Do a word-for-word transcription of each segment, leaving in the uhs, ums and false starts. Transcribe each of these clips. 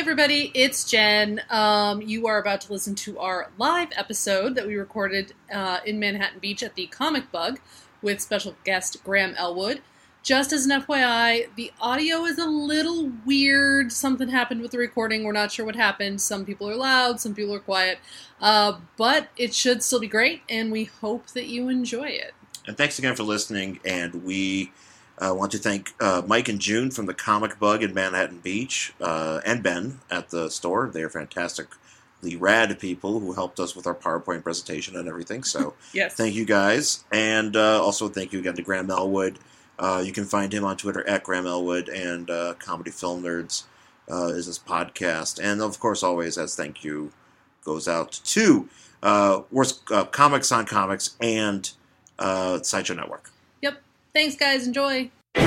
everybody, it's Jen. Um, you are about to listen to our live episode that we recorded uh, in Manhattan Beach at the Comic Bug with special guest Graham Elwood. Just as an F Y I, the audio is a little weird. Something happened with the recording. We're not sure what happened. Some people are loud, some people are quiet. Uh, but it should still be great, and we hope that you enjoy it. And thanks again for listening, and we... I uh, want to thank uh, Mike and June from the Comic Bug in Manhattan Beach, uh, and Ben at the store. They're fantastically rad people who helped us with our PowerPoint presentation and everything. So yes. Thank you guys. And uh, also thank you again to Graham Elwood. Uh, you can find him on Twitter at Graham Elwood, and uh, Comedy Film Nerds uh, is his podcast. And of course, always, as thank you goes out to uh, Worst uh, Comics on Comics and uh, Sideshow Network. Yep. Thanks, guys. Enjoy. This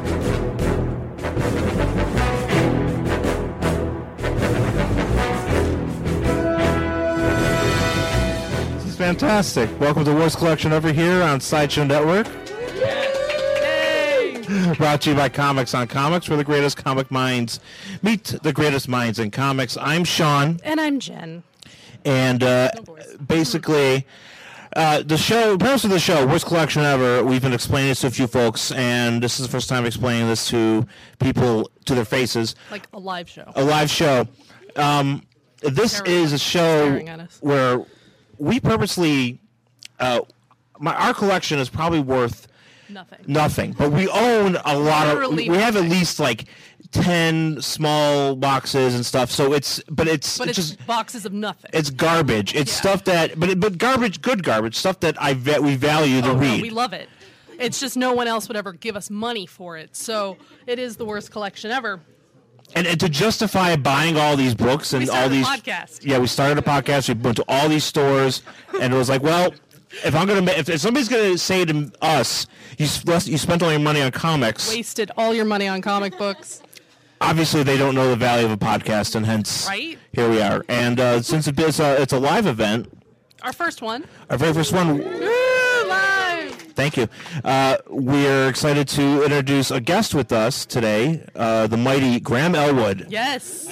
is fantastic. Welcome to Worst Collection over here on Sideshow Network. Yes. Brought to you by Comics on Comics, where the greatest comic minds meet the greatest minds in comics. I'm Sean. And I'm Jen. And uh, basically... Uh, the show, the premise of the show, Worst Collection Ever, we've been explaining this to a few folks, and this is the first time explaining this to people to their faces. Like a live show. A live show. Um, this Staring, is a show at where we purposely, uh, my, our collection is probably worth nothing. Nothing, but we own a lot Literally of. We have at nothing. least like ten small boxes and stuff. So it's, but it's, But it's it's just boxes of nothing. it's garbage. It's Yeah. stuff that, but it, but garbage, good garbage, stuff that I va- we value to oh, read. No, we love it. It's just no one else would ever give us money for it. So it is the worst collection ever. And, and to justify buying all these books and We all started a these podcast. yeah, we started a podcast. We went to all these stores, and it was like, well, if I'm gonna, ma- if, if somebody's gonna say to us, you sp- you spent all your money on comics, Wasted all your money on comic books. obviously they don't know the value of a podcast, and hence Right? here we are. And uh, since it is a, it's a live event, Our first one. our very first one. Woo, live! Thank you. Uh, we're excited to introduce a guest with us today, uh, the mighty Graham Elwood. Yes.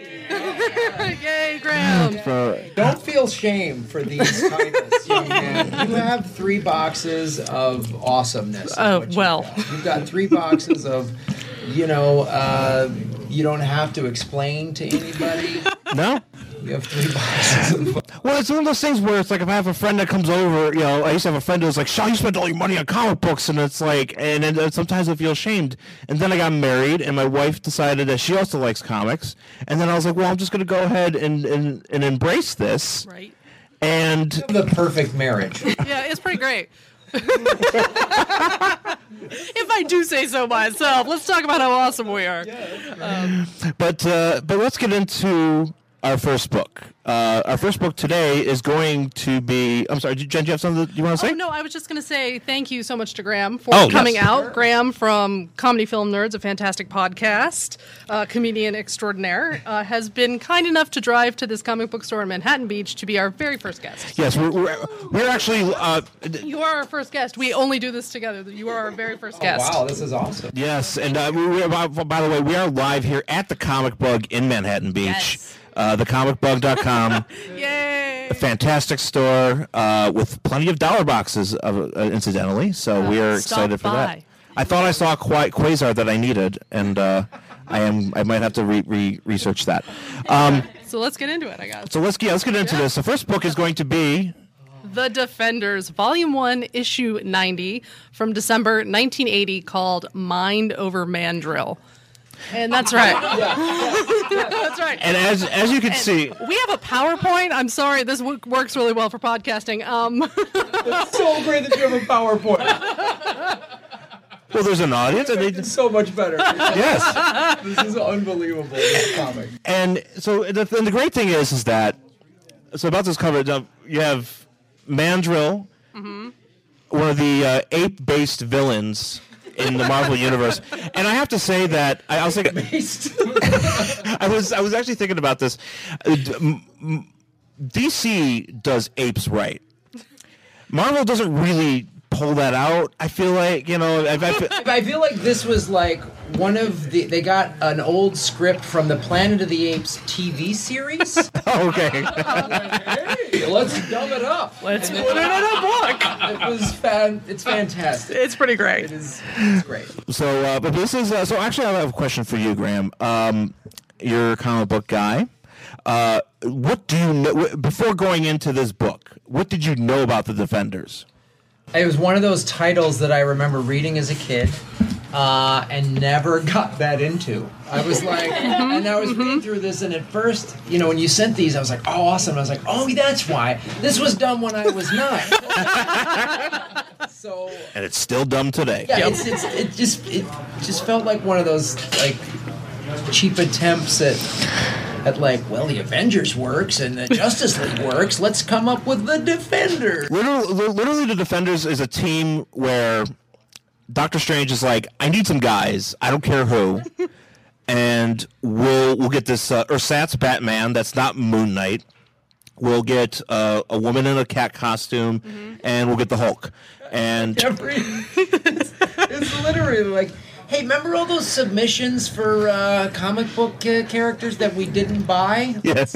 Yay, Graham. For, Don't feel shame for these titles, young man. You have three boxes of awesomeness. is Oh, what you've well. got. You've got three boxes of, you know, uh, you don't have to explain to anybody. no? You have three boxes of... Well, it's one of those things where it's like if I have a friend that comes over, you know, I used to have a friend who was like, Sean, you spent all your money on comic books, and it's like, and, and sometimes I feel ashamed. And then I got married, and my wife decided that she also likes comics, and then I was like, well, I'm just going to go ahead and, and, and embrace this. Right. And The perfect marriage. Yeah, it's pretty great. If I do say so myself, let's talk about how awesome we are. Um, but uh, but let's get into our first book. Uh, our first book today is going to be. I'm sorry, Jen, do you have something that you want to say? oh, no, I was just going to say thank you so much to Graham for Oh, coming yes. out. Graham from Comedy Film Nerds, a fantastic podcast, uh, comedian extraordinaire, uh, has been kind enough to drive to this comic book store in Manhattan Beach to be our very first guest. Yes, we're we're, we're actually. Uh, You are our first guest. We only do this together. You are our very first Oh, guest. wow, this is awesome. Yes, and uh, we, we, by, by the way, we are live here at the Comic Bug in Manhattan Beach. Yes. Uh, the comic bug dot com. Yay! A fantastic store uh, with plenty of dollar boxes, of, uh, incidentally. So Uh, we are stop excited for by. that. I thought I saw a Qu- Quasar that I needed, and uh, I am. I might have to re- re- research that. Um, So let's get into it, I guess. so let's get let's get into Yeah. this. The first book is going to be. The Defenders, Volume one, Issue ninety, from December nineteen eighty, called Mind Over Mandrill. And that's right. That's right. And as as you can see, We have a PowerPoint. I'm sorry, this w- works really well for podcasting. Um, It's so great that you have a PowerPoint. well, there's an audience, and they It's so much better. yes. This is unbelievable, this comic. And so the, and the great thing is, is that so about this cover, uh, you have Mandrill, Mm-hmm. one of the uh, ape-based villains in the Marvel universe. And I have to say that I, I was thinking, I was I was actually thinking about this. Uh, d- m- m- D C does apes right. Marvel doesn't really pull that out. I feel like, you know, I, I feel, I feel like this was like one of the they got an old script from the Planet of the Apes T V series. Oh, okay. Hey, let's dumb it up. Let's And put it in a book. It was fan. It's fantastic. It's pretty It great. is it's great. So, uh, but this is uh, so. Actually, I have a question for you, Graham. Um, you're a comic book guy. Uh, what do you know before going into this book? What did you know about the Defenders? It was one of those titles that I remember reading as a kid, uh, and never got that into. I was like, and I was reading through this, and at first, you know, when you sent these, I was like, oh, awesome. I was like, oh, that's why. This was done when I was nine. So, And it's still dumb today. yeah, it's, it's, it just it just felt like one of those like cheap attempts at at like, well, the Avengers works and the Justice League works. Let's come up with the Defenders. Literally, literally, the Defenders is a team where Doctor Strange is like, I need some guys. I don't care who. And we'll we'll get this uh, ersatz Batman that's not Moon Knight. We'll get uh, a woman in a cat costume, mm-hmm. and we'll get the Hulk. And Every, it's, it's literally like, hey, remember all those submissions for uh, comic book uh, characters that we didn't buy? yes,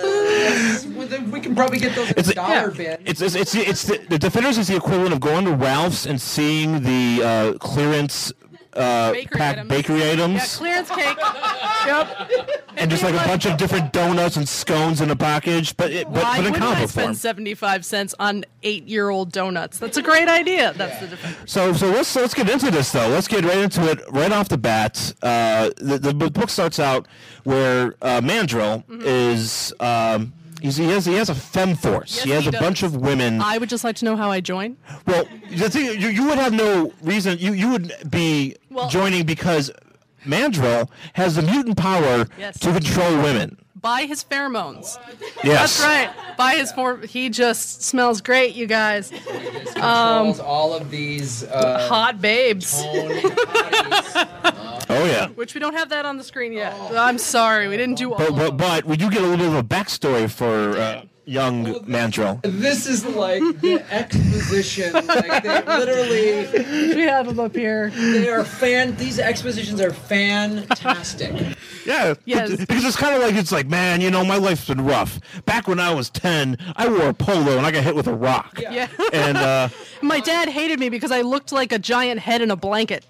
Uh, we can probably get those in It's a a- dollar yeah. bin. it's it's it's, it's the, the Defenders is the equivalent of going to Ralph's and seeing the uh, clearance uh, Bakery pack items. bakery Yeah, items, clearance cake. Yep. and just like a bunch of different donuts and scones in a package, but it, but, Why but in wouldn't I comic spend form. seventy-five cents on eight-year-old donuts? That's a great idea. That's the Defenders. So, so let's let's get into this though. Let's get right into it right off the bat. Uh, the, the book starts out where uh, Mandrill Mm-hmm. is um, he's, he has he has a femme force. Yes, he has he a does. bunch of women. I would just like to know how I join. Well, the thing you, you would have no reason. You you would be Well- joining because Mandrill has the mutant power Yes. to control women. By his pheromones. Yes, That's right. By his form, he just smells great, you guys. Controls all of these uh, Hot babes. tone bodies. Oh yeah. Which we don't have that on the screen yet. I'm sorry, we didn't do all But of but, them. but we do get a little bit of a backstory for uh, young Mandrill. This is like the exposition. Like they literally, We have them up here. they are fan. These expositions are fantastic. Yeah, Yes. because it's kind of like it's like, man, you know, my life's been rough. Back when I was ten, I wore a polo and I got hit with a rock. Yeah. And uh, My dad hated me because I looked like a giant head in a blanket.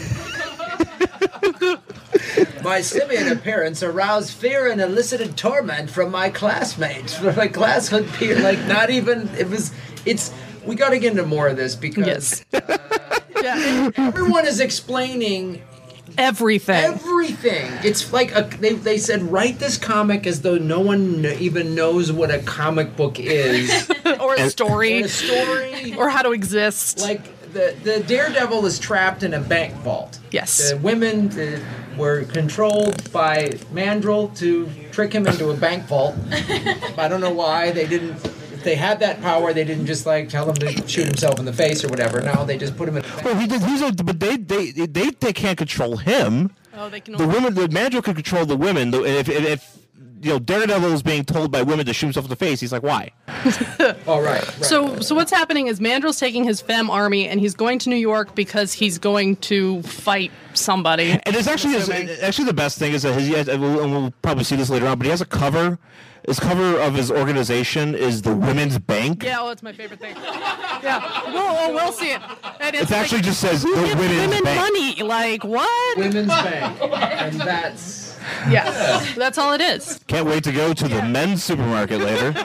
My simian appearance aroused fear and elicited torment from my classmates, from my classhood peer. Like, not even, it was, it's, we got to get into more of this because Yes. Yeah. everyone is explaining Everything. everything. It's like, a, they, they said, write this comic as though no one kn- even knows what a comic book is. Or a Or story. a story. Or how to exist. Like, the, the Daredevil is trapped in a bank vault. Yes. The women uh, were controlled by Mandrill to trick him into a bank vault. I don't know why they didn't. If they had that power, they didn't just like tell him to shoot himself in the face or whatever. No, they just put him in. A bank. well, he did. He's a, but they, they they they can't control him. Oh, they can The only... women, the Mandrill can control the women. The- If, if, if you know Daredevil is being told by women to shoot himself in the face, he's like, why? Oh, right. right. So, so what's happening is Mandrill's taking his femme army and he's going to New York because he's going to fight somebody. And it's actually his, Assuming. actually the best thing is that his, he has, and we'll, and we'll probably see this later on, but he has a cover. His cover of his organization is the Women's Bank. Yeah, oh, it's my favorite thing. Yeah, we'll, oh, we'll see it. And It it's actually like, just says the who gives Women's women Bank. money? Like what? Women's Bank, and that's Yeah, that's all it is. Can't wait to go to the men's supermarket later.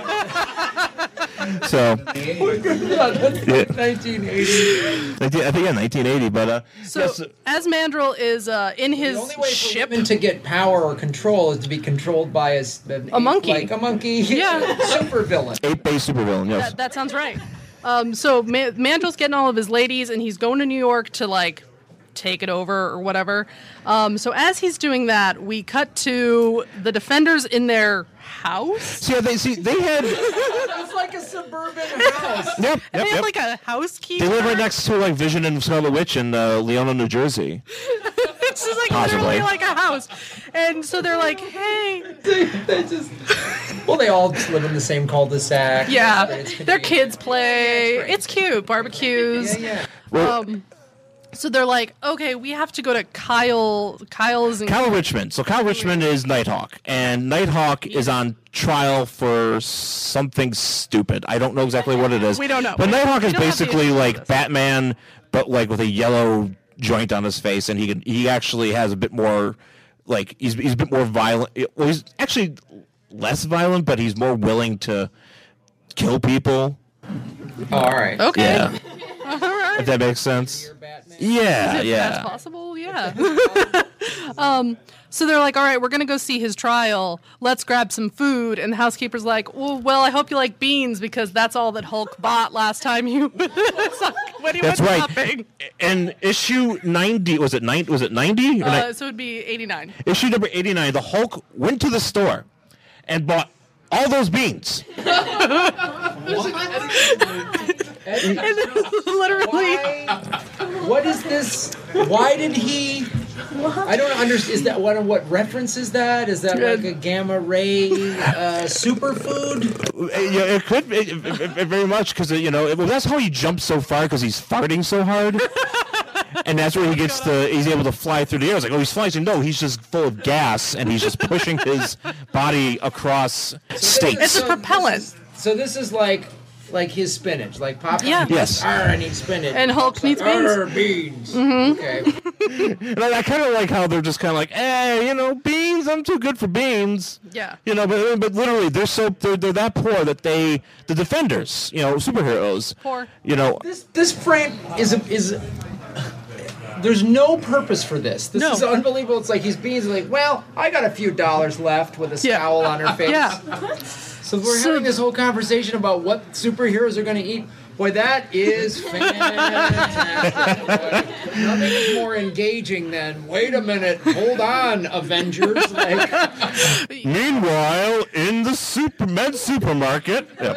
So, yeah, that's Yeah. like nineteen eighty. I think yeah, nineteen eighty, but uh, So yes, as Mandrill is uh, in his The only way for ship, women to get power or control is to be controlled by a, s- an A ape- monkey. like a monkey, Yeah. super villain. eight-base supervillain, yes. that, that sounds right. Um, so Ma- Mandrill's getting all of his ladies, and he's going to New York to like take it over or whatever. Um, so as he's doing that, we cut to the Defenders in their house. See, how they see they had yep, It's like a suburban house. yep, They have yep. like a housekeeper. They live right next to like Vision and Scarlet Witch in uh, Leona, New Jersey. It's just like Possibly. literally like a house. And so they're like, hey, they, they just well, they all just live in the same cul-de-sac. yeah, It's their convenient. kids play. Yeah, it's great. It's cute, barbecues. Yeah, yeah. Well, Um, So they're like, okay, we have to go to Kyle. Kyle's in Kyle Richmond. So Kyle Richmond is Nighthawk, and Nighthawk is on trial for something stupid. I don't know exactly what it is. We don't know. But Nighthawk is We don't have the basically answer to like this. Batman, but like with a yellow joint on his face, and he can he actually has a bit more, like he's he's a bit more violent. Well, he's actually less violent, but he's more willing to kill people. Oh, all right. Okay. Yeah, All right. if that makes sense. You're Batman. Yeah, If yeah. that's possible, yeah. um, so they're like, all right, we're going to go see his trial. Let's grab some food. And the housekeeper's like, well, well, I hope you like beans because that's all that Hulk bought last time you when he That's went right. shopping. And issue ninety was it nine? Was it ninety? Uh, so it'd be eighty-nine. Issue number eighty-nine, the Hulk went to the store and bought all those beans. Literally. Why? What is this? Why did he? I don't understand. Is that what? What reference is that? Is that like a gamma ray uh, superfood? Uh, Yeah, it could be it, it, it very much because you know it, well, that's how he jumps so far because he's farting so hard, and that's where he gets the he's able to fly through the air. It's like oh he's flying, so no, he's just full of gas and he's just pushing his body across states. It's a propellant. This is, so this is like like his spinach, like Papa. Yeah. Yes. Arr, I need spinach. And Hulk needs beans. Arr, beans. Okay. And I, I kind of like how they're just kind of like, hey, you know, beans. I'm too good for beans. Yeah. You know, but but literally, they're so they're, they're that poor that they the defenders, you know, superheroes. Poor. You know, This this frame is a, is. There's no purpose for this. This No. is unbelievable. It's like he's being like, well, I got a few dollars left with a Yeah. scowl on her face. Yeah. So we're So- having this whole conversation about what superheroes are going to eat. Boy, that is fantastic. Boy, nothing is more engaging than, wait a minute, hold on, Avengers. Like, meanwhile, in the Superman supermarket. Yeah.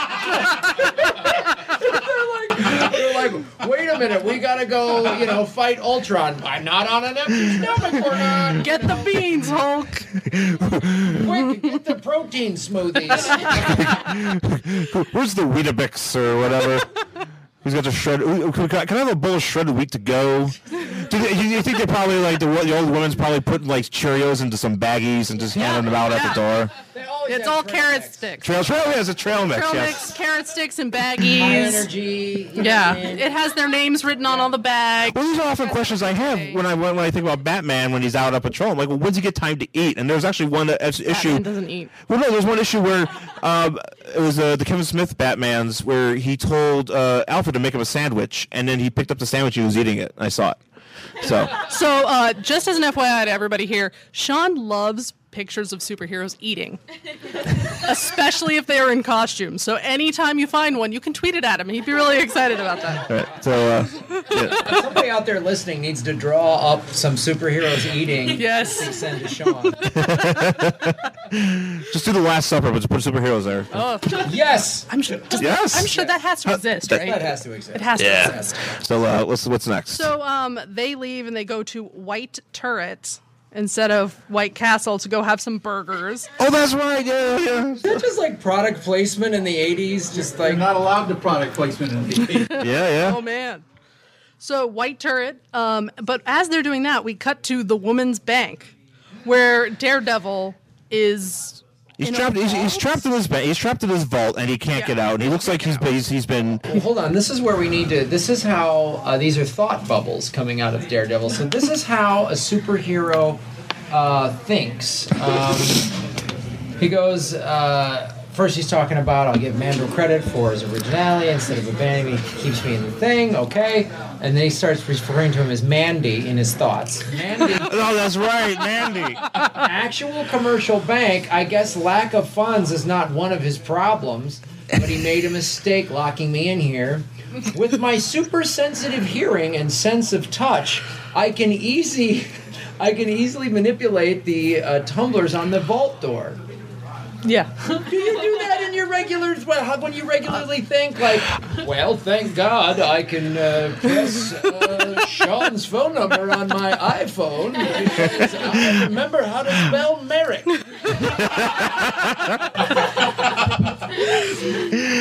they're like, wait a minute, we got to go, you know, fight Ultron. I'm not on an empty stomach, we're not. Get the beans, Hulk. Quick, get the protein smoothies. Where's the Weetabix or whatever? Who's got the shred? Can I can I have a bowl of shredded wheat to go? Do you, you think they're probably like the, the old woman's probably putting like Cheerios into some baggies and just handing them out at the door? They always It's have all trail carrot mix. sticks. Trail trail has a trail mix. Trail yes. mix, carrot sticks, and High baggies. energy. you know Yeah, what I mean? it has their names written on all the bags. Well, these are often questions I have when I when I think about Batman when he's out on patrol. I'm like, well, when's he get time to eat? And there's actually one uh, issue. Batman doesn't eat. Well, no, there's one issue where um, it was uh, the Kevin Smith Batman's where he told uh, Alfred to make him a sandwich, and then he picked up the sandwich and he was eating it. I saw it. So So, uh, just as an F Y I to everybody here, Sean loves pictures of superheroes eating, especially if they are in costume. So, anytime you find one, you can tweet it at him. He'd be really excited about that. all right, so uh, yeah. Somebody out there listening needs to draw up some superheroes eating. Yes. To send to Sean. just do the Last Supper, but just put superheroes there. Oh, Yes, I'm sure. Does Yes. I'm sure that has to exist, that- right? that has to exist. It has to Yeah. exist. So uh, what's what's next? So, um, they leave and they go to White Turret instead of White Castle to go have some burgers. oh, that's right. Yeah, yeah, Is that just like product placement in the eighties? Just like They're not allowed to product placement in the yeah, yeah. Oh man. So White Turret. Um, but as they're doing that, we cut to the Woman's Bank, where Daredevil is. He's in a trapped. He's, he's vault? trapped in his ba- he's trapped in his vault, and he can't Yeah. get out. And he looks like he's he's, he's been. Well, hold on. This is where we need to. This is how uh, these are thought bubbles coming out of Daredevil. So this is how a superhero uh, thinks. Um, he goes. Uh, first, he's talking about I'll give Mandel credit for his originality instead of abandoning me. He keeps me in the thing. Okay, and then he starts referring to him as Mandy in his thoughts. Mandy. Oh, that's right, Mandy. Actual commercial bank, I guess lack of funds is not one of his problems, but he made a mistake locking me in here. With my super sensitive hearing and sense of touch, I can easy I can easily manipulate the uh, tumblers on the vault door. Yeah. Do you do that in your regular when you regularly think like, well, thank God I can uh, press uh, Sean's phone number on my iPhone because I remember how to spell Merrick.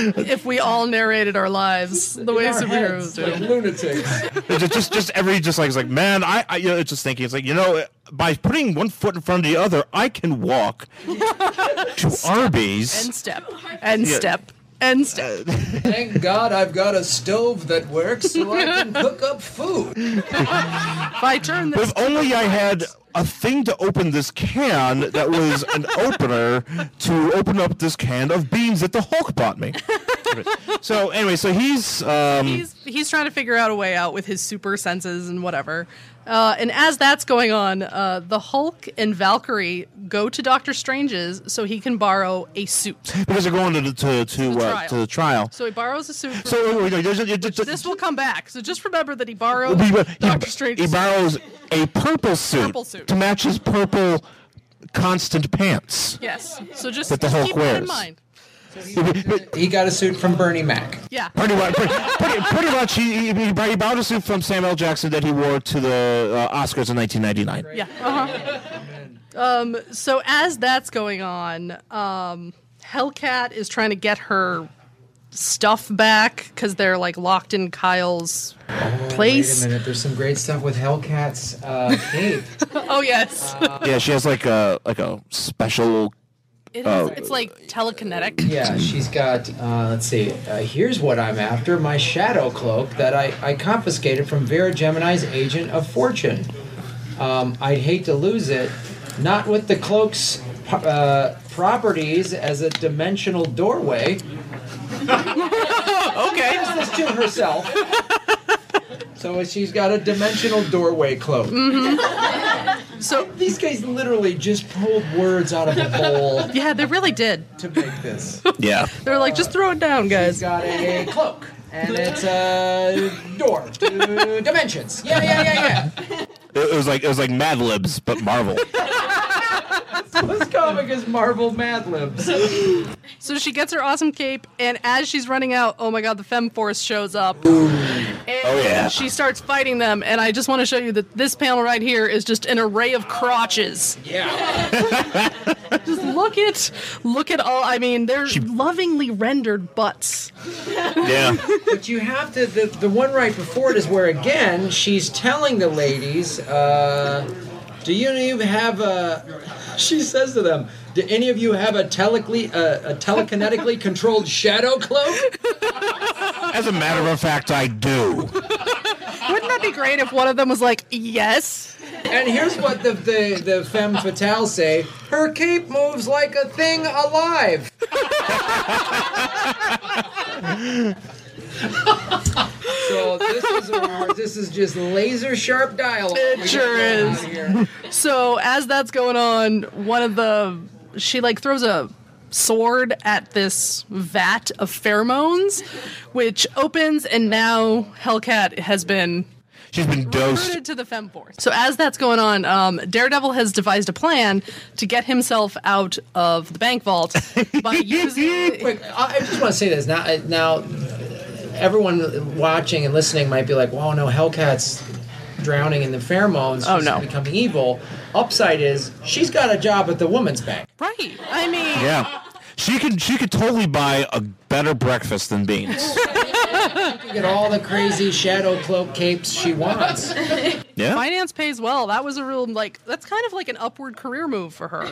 if we all narrated our lives the way In our superheroes heads, like do. lunatics. It's just, just, every, just like, it's like, man, I, I, you know, it's just thinking, it's like, you know, by putting one foot in front of the other, I can walk to Arby's. And step. And Yeah. step. And step. Thank God I've got a stove that works so I can cook up food. If I turn But this. if only I had a thing to open this can that was an opener to open up this can of beans that the Hulk bought me. So anyway, so he's um, He's he's trying to figure out a way out with his super senses and whatever. Uh, and as that's going on, uh, the Hulk and Valkyrie go to Doctor Strange's so he can borrow a suit. because they're going to the, to to, the uh, trial. to the trial. So he borrows a suit. For, So wait, wait, there's a- there's a- this will come back. So just remember that he borrowed he, Doctor he, Strange's he suit. borrows a purple suit, Purple suit. to match his purple constant pants. Yes. So just, That the just Hulk keep that in wears. mind. He got a suit from Bernie Mac. Yeah. Pretty much, pretty, pretty, pretty much he, he, he borrowed a suit from Samuel Jackson that he wore to the uh, Oscars in nineteen ninety-nine. Yeah. Uh-huh. Um, so as that's going on, um, Hellcat is trying to get her stuff back because they're like locked in Kyle's place. Wait a minute, there's some great stuff with Hellcat's uh, cape. Oh yes. Yeah, she has like a like a special. It is, Oh. it's like telekinetic. Yeah, she's got, uh, let's see, uh, here's what I'm after, my shadow cloak that I, I confiscated from Vera Gemini's Agent of Fortune. Um, I'd hate to lose it, not with the cloak's uh, properties as a dimensional doorway. Okay. Says this to herself. So she's got a dimensional doorway cloak. So These guys literally just pulled words out of a bowl yeah, they really did. to make this. Yeah. They're like, just throw it down, She's guys. got a cloak, and it's a door to dimensions. Yeah, yeah, yeah, yeah. It was like it was like Mad Libs, but Marvel. This comic is Marvel Mad Libs. So she gets her awesome cape, and as she's running out, oh my god, the Femforce shows up. And Oh, yeah. she starts fighting them, and I just want to show you that this panel right here is just an array of crotches. Yeah. Just look at, look at all. I mean, they're lovingly rendered butts. Yeah. But you have to, the, the one right before it is where, again, she's telling the ladies, uh, do you even have a, she says to them, do any of you have a, telecly, uh, a telekinetically controlled shadow cloak? As a matter of fact, I do. Wouldn't that be great if one of them was like, yes? And here's what the, the, the femme fatale say, her cape moves like a thing alive. So this is where this is just laser sharp dialogue. It we sure got going is. on here. So as that's going on, one of the, she like throws a sword at this vat of pheromones, which opens, and now Hellcat has been She's been dosed. recruited to the Femforce. So as that's going on, um, Daredevil has devised a plan to get himself out of the bank vault by using. Quick, I I just want to say this now. Now, everyone watching and listening might be like, "Wow, no, Hellcat's drowning in the pheromones. Oh, She's no. becoming evil." Upside is she's got a job at the woman's bank. Right. I mean, Yeah. She could she could totally buy a better breakfast than beans. She can get all the crazy shadow cloak capes she wants. Yeah. finance pays well. That was a real, like, that's kind of like an upward career move for her.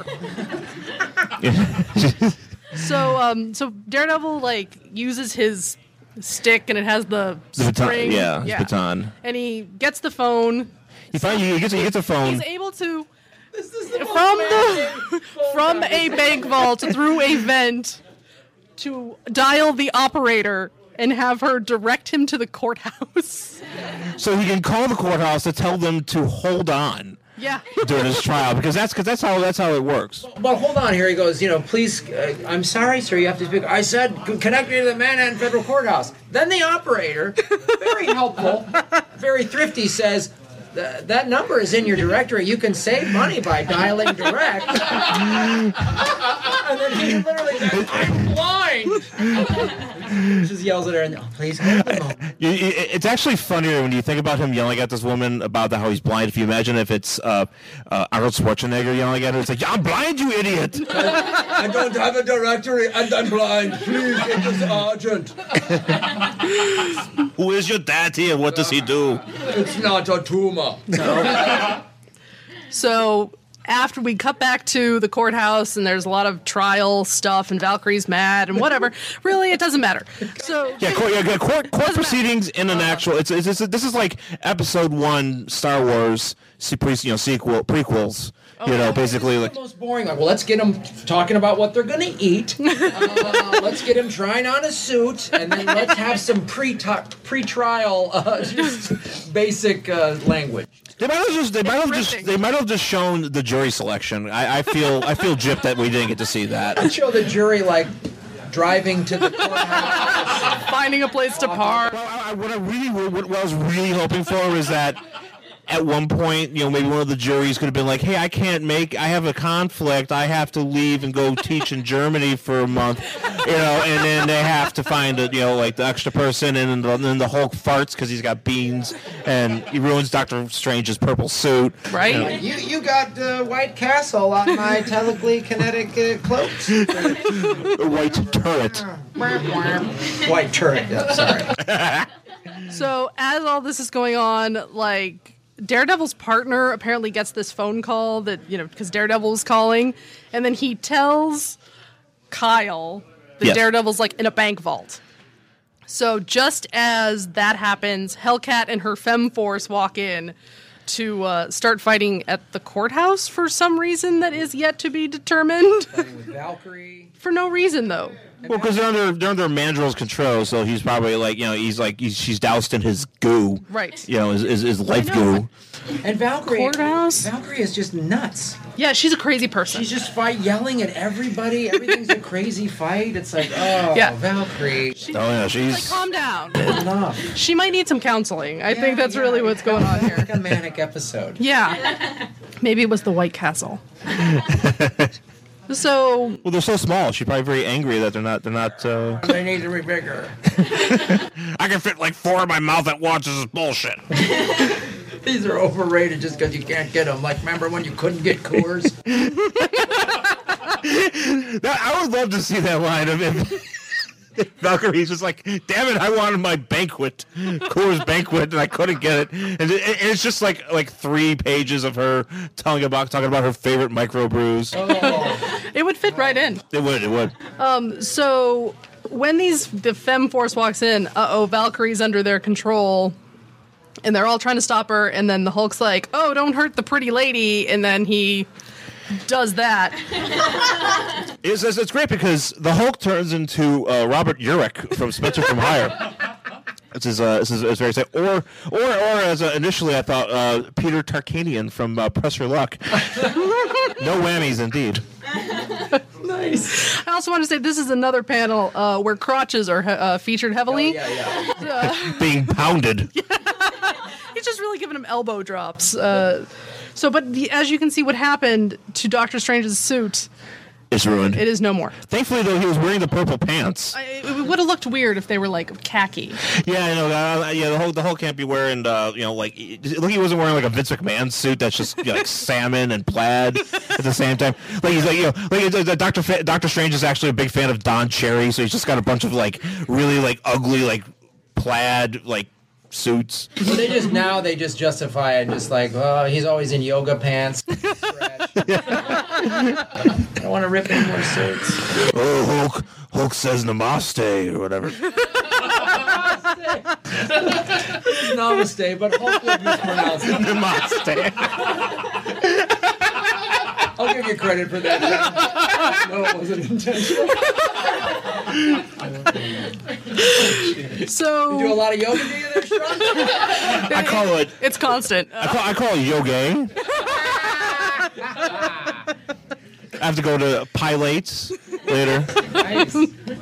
So, um, so Daredevil, like, uses his stick, and it has the, The baton, spring. yeah, his baton. And he gets the phone. He finally he gets he gets a phone. He's able to, This is the from the from a bank vault through a vent, to dial the operator and have her direct him to the courthouse. So he can call the courthouse to tell them to hold on Yeah. during his trial because that's because that's how that's how it works. Well, hold on. Here he goes. You know, please. Uh, I'm sorry, sir. You have to speak. I said c- connect me to the Manhattan Federal Courthouse. Then the operator, very helpful, very thrifty, says. "Th- That number is in your directory. You can save money by dialing direct." And And then he literally says, I'm blind. Just yells at her and, oh, please hold the moment. You- you- It's actually funnier when you think about him yelling at this woman about the, how he's blind. If you imagine if it's uh, uh, Arnold Schwarzenegger yelling at her, it's like, I'm blind, you idiot. I don't have a directory and I'm blind. Please, it is urgent. Who is your daddy and what does he do? It's not a tumor. So after we cut back to the courthouse and there's a lot of trial stuff and Valkyrie's mad and whatever, really it doesn't matter. So Yeah, court, yeah, court, court proceedings in an actual. It's, it's, it's this is like episode one Star Wars, se- pre, you know, sequel prequels. You know, basically like. The most boring. Like, well, let's get them talking about what they're gonna eat. Uh, let's get him trying on a suit, and then let's have some pre pre-trial, uh, just basic uh, language. They might have just. They might have just. They might have just shown the jury selection. I, I feel. I feel gypped that we didn't get to see that. Let's show the jury like driving to the courthouse. finding a place to park. Well, I, I, what I really, what, what I was really hoping for was that at one point, you know, maybe one of the juries could have been like, "Hey, I can't make. I have a conflict. I have to leave and go teach in Germany for a month." You know, and then they have to find a, you know, like the extra person, and then the, then the Hulk farts because he's got beans, and he ruins Doctor Strange's purple suit. Right? You know. You you got uh, White Castle on my telekinetic uh, cloaks. A white turret. White turret. Yeah, sorry. So as all this is going on, like Daredevil's partner apparently gets this phone call that, you know, because Daredevil is calling, and then he tells Kyle that Yes. Daredevil's like in a bank vault. So just as that happens, Hellcat and her Fem Force walk in to uh, start fighting at the courthouse for some reason that is yet to be determined. With Valkyrie. For no reason, though. Well, because they're under they're under Mandrill's control, so he's probably like, you know, he's like he's, she's doused in his goo, Right. You know, his his, his life know. goo. And Valkyrie. Courthouse? Valkyrie is just nuts. Yeah, she's a crazy person. She's just fight yelling at everybody. Everything's a crazy fight. It's like, oh, Yeah. Valkyrie. Oh yeah, she's like, calm down. Enough. She might need some counseling. I Yeah, think that's yeah, really what's going on here. Like a manic episode. Yeah. Maybe it was the White Castle. So, well, they're so small. She's probably very angry that they're not they're not. Uh... They need to be bigger. I can fit like four in my mouth at once. This is bullshit. These are overrated just because you can't get them. Like, remember when you couldn't get Coors? That, I would love to see that line of if, if Valkyrie's just like, damn it, I wanted my banquet, Coors banquet, and I couldn't get it. And, it, and it's just like like three pages of her telling about talking about her favorite microbrews. Oh. it would fit right in. It would, it would. So, when these the Fem Force walks in, uh-oh, Valkyrie's under their control, and they're all trying to stop her, and then the Hulk's like, oh, don't hurt the pretty lady, and then he does that. It's, it's, it's great because the Hulk turns into uh, Robert Urich from Spencer from Higher. This is uh, this is it's very sad. Or or or as uh, initially I thought, uh, Peter Tarkanian from uh, Press Your Luck. No whammies, indeed. Nice. I also want to say this is another panel uh, where crotches are he- uh, featured heavily. Oh, yeah, yeah. Being pounded. He's just really giving him elbow drops. Uh, so, but the, as you can see, what happened to Doctor Strange's suit, It's ruined. it is no more. Thankfully, though, he was wearing the purple pants. I, it would have looked weird if they were like khaki. Yeah, I know. Uh, yeah, the whole the whole can't be wearing, uh, you know, like look, he wasn't wearing like a Vince McMahon suit that's just you know, like salmon and plaid at the same time. Like he's like, you know, like uh, Doctor Fa- Doctor Strange is actually a big fan of Don Cherry, so he's just got a bunch of like really like ugly like plaid like suits. So they just now they just justify it, just like, oh, he's always in yoga pants. Stretch. I don't want to rip any more suits. Oh, Hulk! Hulk says namaste or whatever. Namaste, but Hulk would mispronounce it. Namaste. I'll give you credit for that. No, it wasn't intentional. So You do a lot of yoga, do you there, Sean? I call it. it's constant. I call, I call it yoga. I have to go to Pilates later. Nice.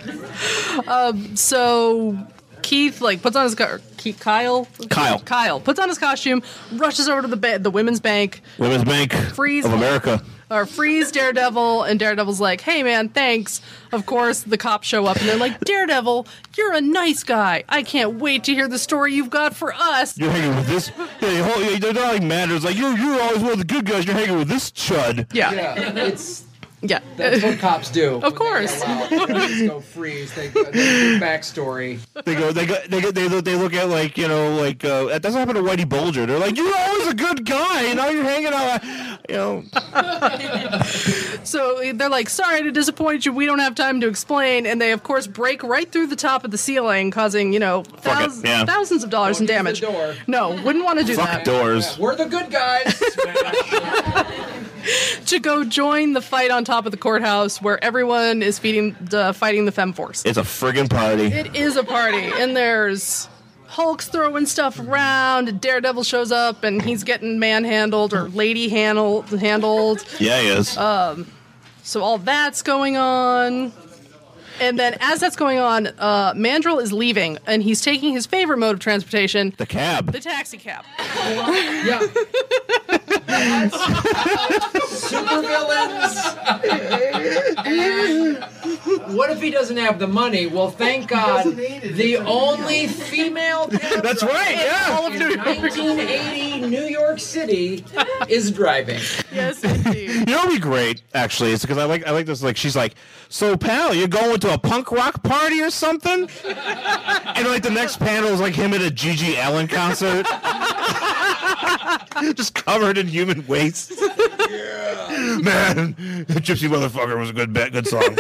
So Keith like puts on his co- Keith Kyle Kyle. Kyle puts on his costume, rushes over to the ba- the women's bank, Women's Bank Freeze. of America. or frees Daredevil, and Daredevil's like, hey man, thanks. Of course, the cops show up and they're like, Daredevil, you're a nice guy. I can't wait to hear the story you've got for us. You're hanging with this. Yeah, you- they're not like mad. It's like you're you're always one of the good guys. You're hanging with this chud. Yeah. Yeah, it's Yeah. that's what cops do. Of course. They just go freeze. They, they do backstory. They go, they go, they go, they look, they look at like you know, like uh, that doesn't happen to Whitey Bulger. They're like, you're always a good guy. Now you're hanging out, you know. So they're like, sorry to disappoint you. We don't have time to explain. And they, of course, break right through the top of the ceiling, causing, you know, it, thousands, yeah. thousands of dollars in Don't use damage. the door. No, wouldn't want to do Fuck that. doors. We're the good guys. To go join the fight on top of the courthouse where everyone is feeding, uh, fighting the Femforce. It's a friggin' party. It is a party, and there's Hulk's throwing stuff around, and Daredevil shows up, and he's getting manhandled or lady handled. handled. Yeah, he is. So all that's going on. And then as that's going on, uh, Mandrill is leaving, and he's taking his favorite mode of transportation, the cab. the taxi cab. Yeah. Super villains. What if he doesn't have the money? Well, thank God, the only female cab That's right, yeah. All of in New York. nineteen eighty New York City is driving. Yes, indeed. You know what'd be great, actually, is because I like I like this. Like she's like, so pal, you're going to a punk rock party or something? And like the next panel is like him at a Gigi Allen concert, just covered in human waste. Yeah. Man, Gypsy Motherfucker was a good bet, good song.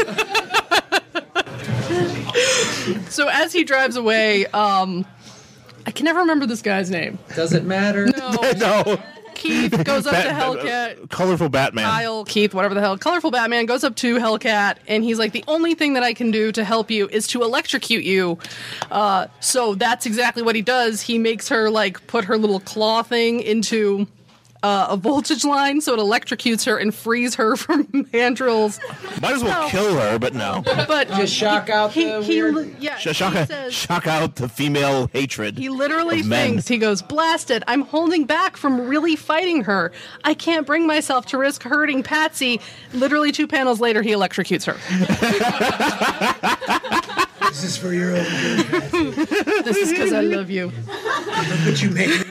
So as he drives away, um, I can never remember this guy's name. Does it matter? No, No, Keith goes up Bat- to Hellcat. colorful Batman. Kyle, Keith, whatever the hell. Colorful Batman goes up to Hellcat, and he's like, the only thing that I can do to help you is to electrocute you. Uh, so that's exactly what he does. He makes her, like, put her little claw thing into uh, a voltage line, so it electrocutes her and frees her from Mandrill's. Might as well No. kill her, but no. But Just shock out he, the he, weird... li- yeah, Sh- he shock, says- shock out the female hatred. He literally of men. thinks, he goes, blast it, I'm holding back from really fighting her. I can't bring myself to risk hurting Patsy. Literally two panels later, he electrocutes her. This is for your own good, Patsy. This is because I love you. Look what you made me do.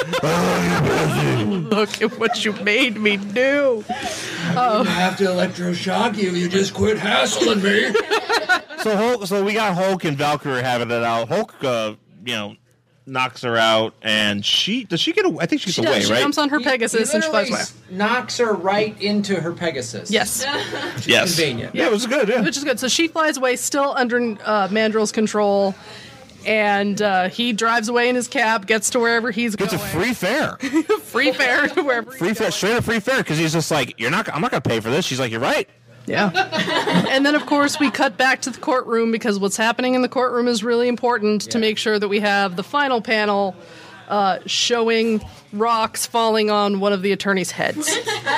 Look at what you made me do. I have to electroshock you. You just quit hassling me. So Hulk, so we got Hulk and Valkyrie having it out. Hulk, uh, you know, knocks her out, and she does she get away? I think she gets She away, does. She right? jumps on her He- Pegasus he and she flies away. literally s- knocks her right into her Pegasus. Yes, yes, Convenient. Yeah, it was good. Yeah, which is good. So she flies away, still under uh, Mandrill's control, and uh, he drives away in his cab, gets to wherever he's gets a going. free fare, free fare to wherever free he's fare, going. straight up free fare, because he's just like, you're not, I'm not gonna pay for this. She's like, you're right. Yeah. And then, of course, we cut back to the courtroom because what's happening in the courtroom is really important to Yeah. make sure that we have the final panel uh, showing rocks falling on one of the attorney's heads.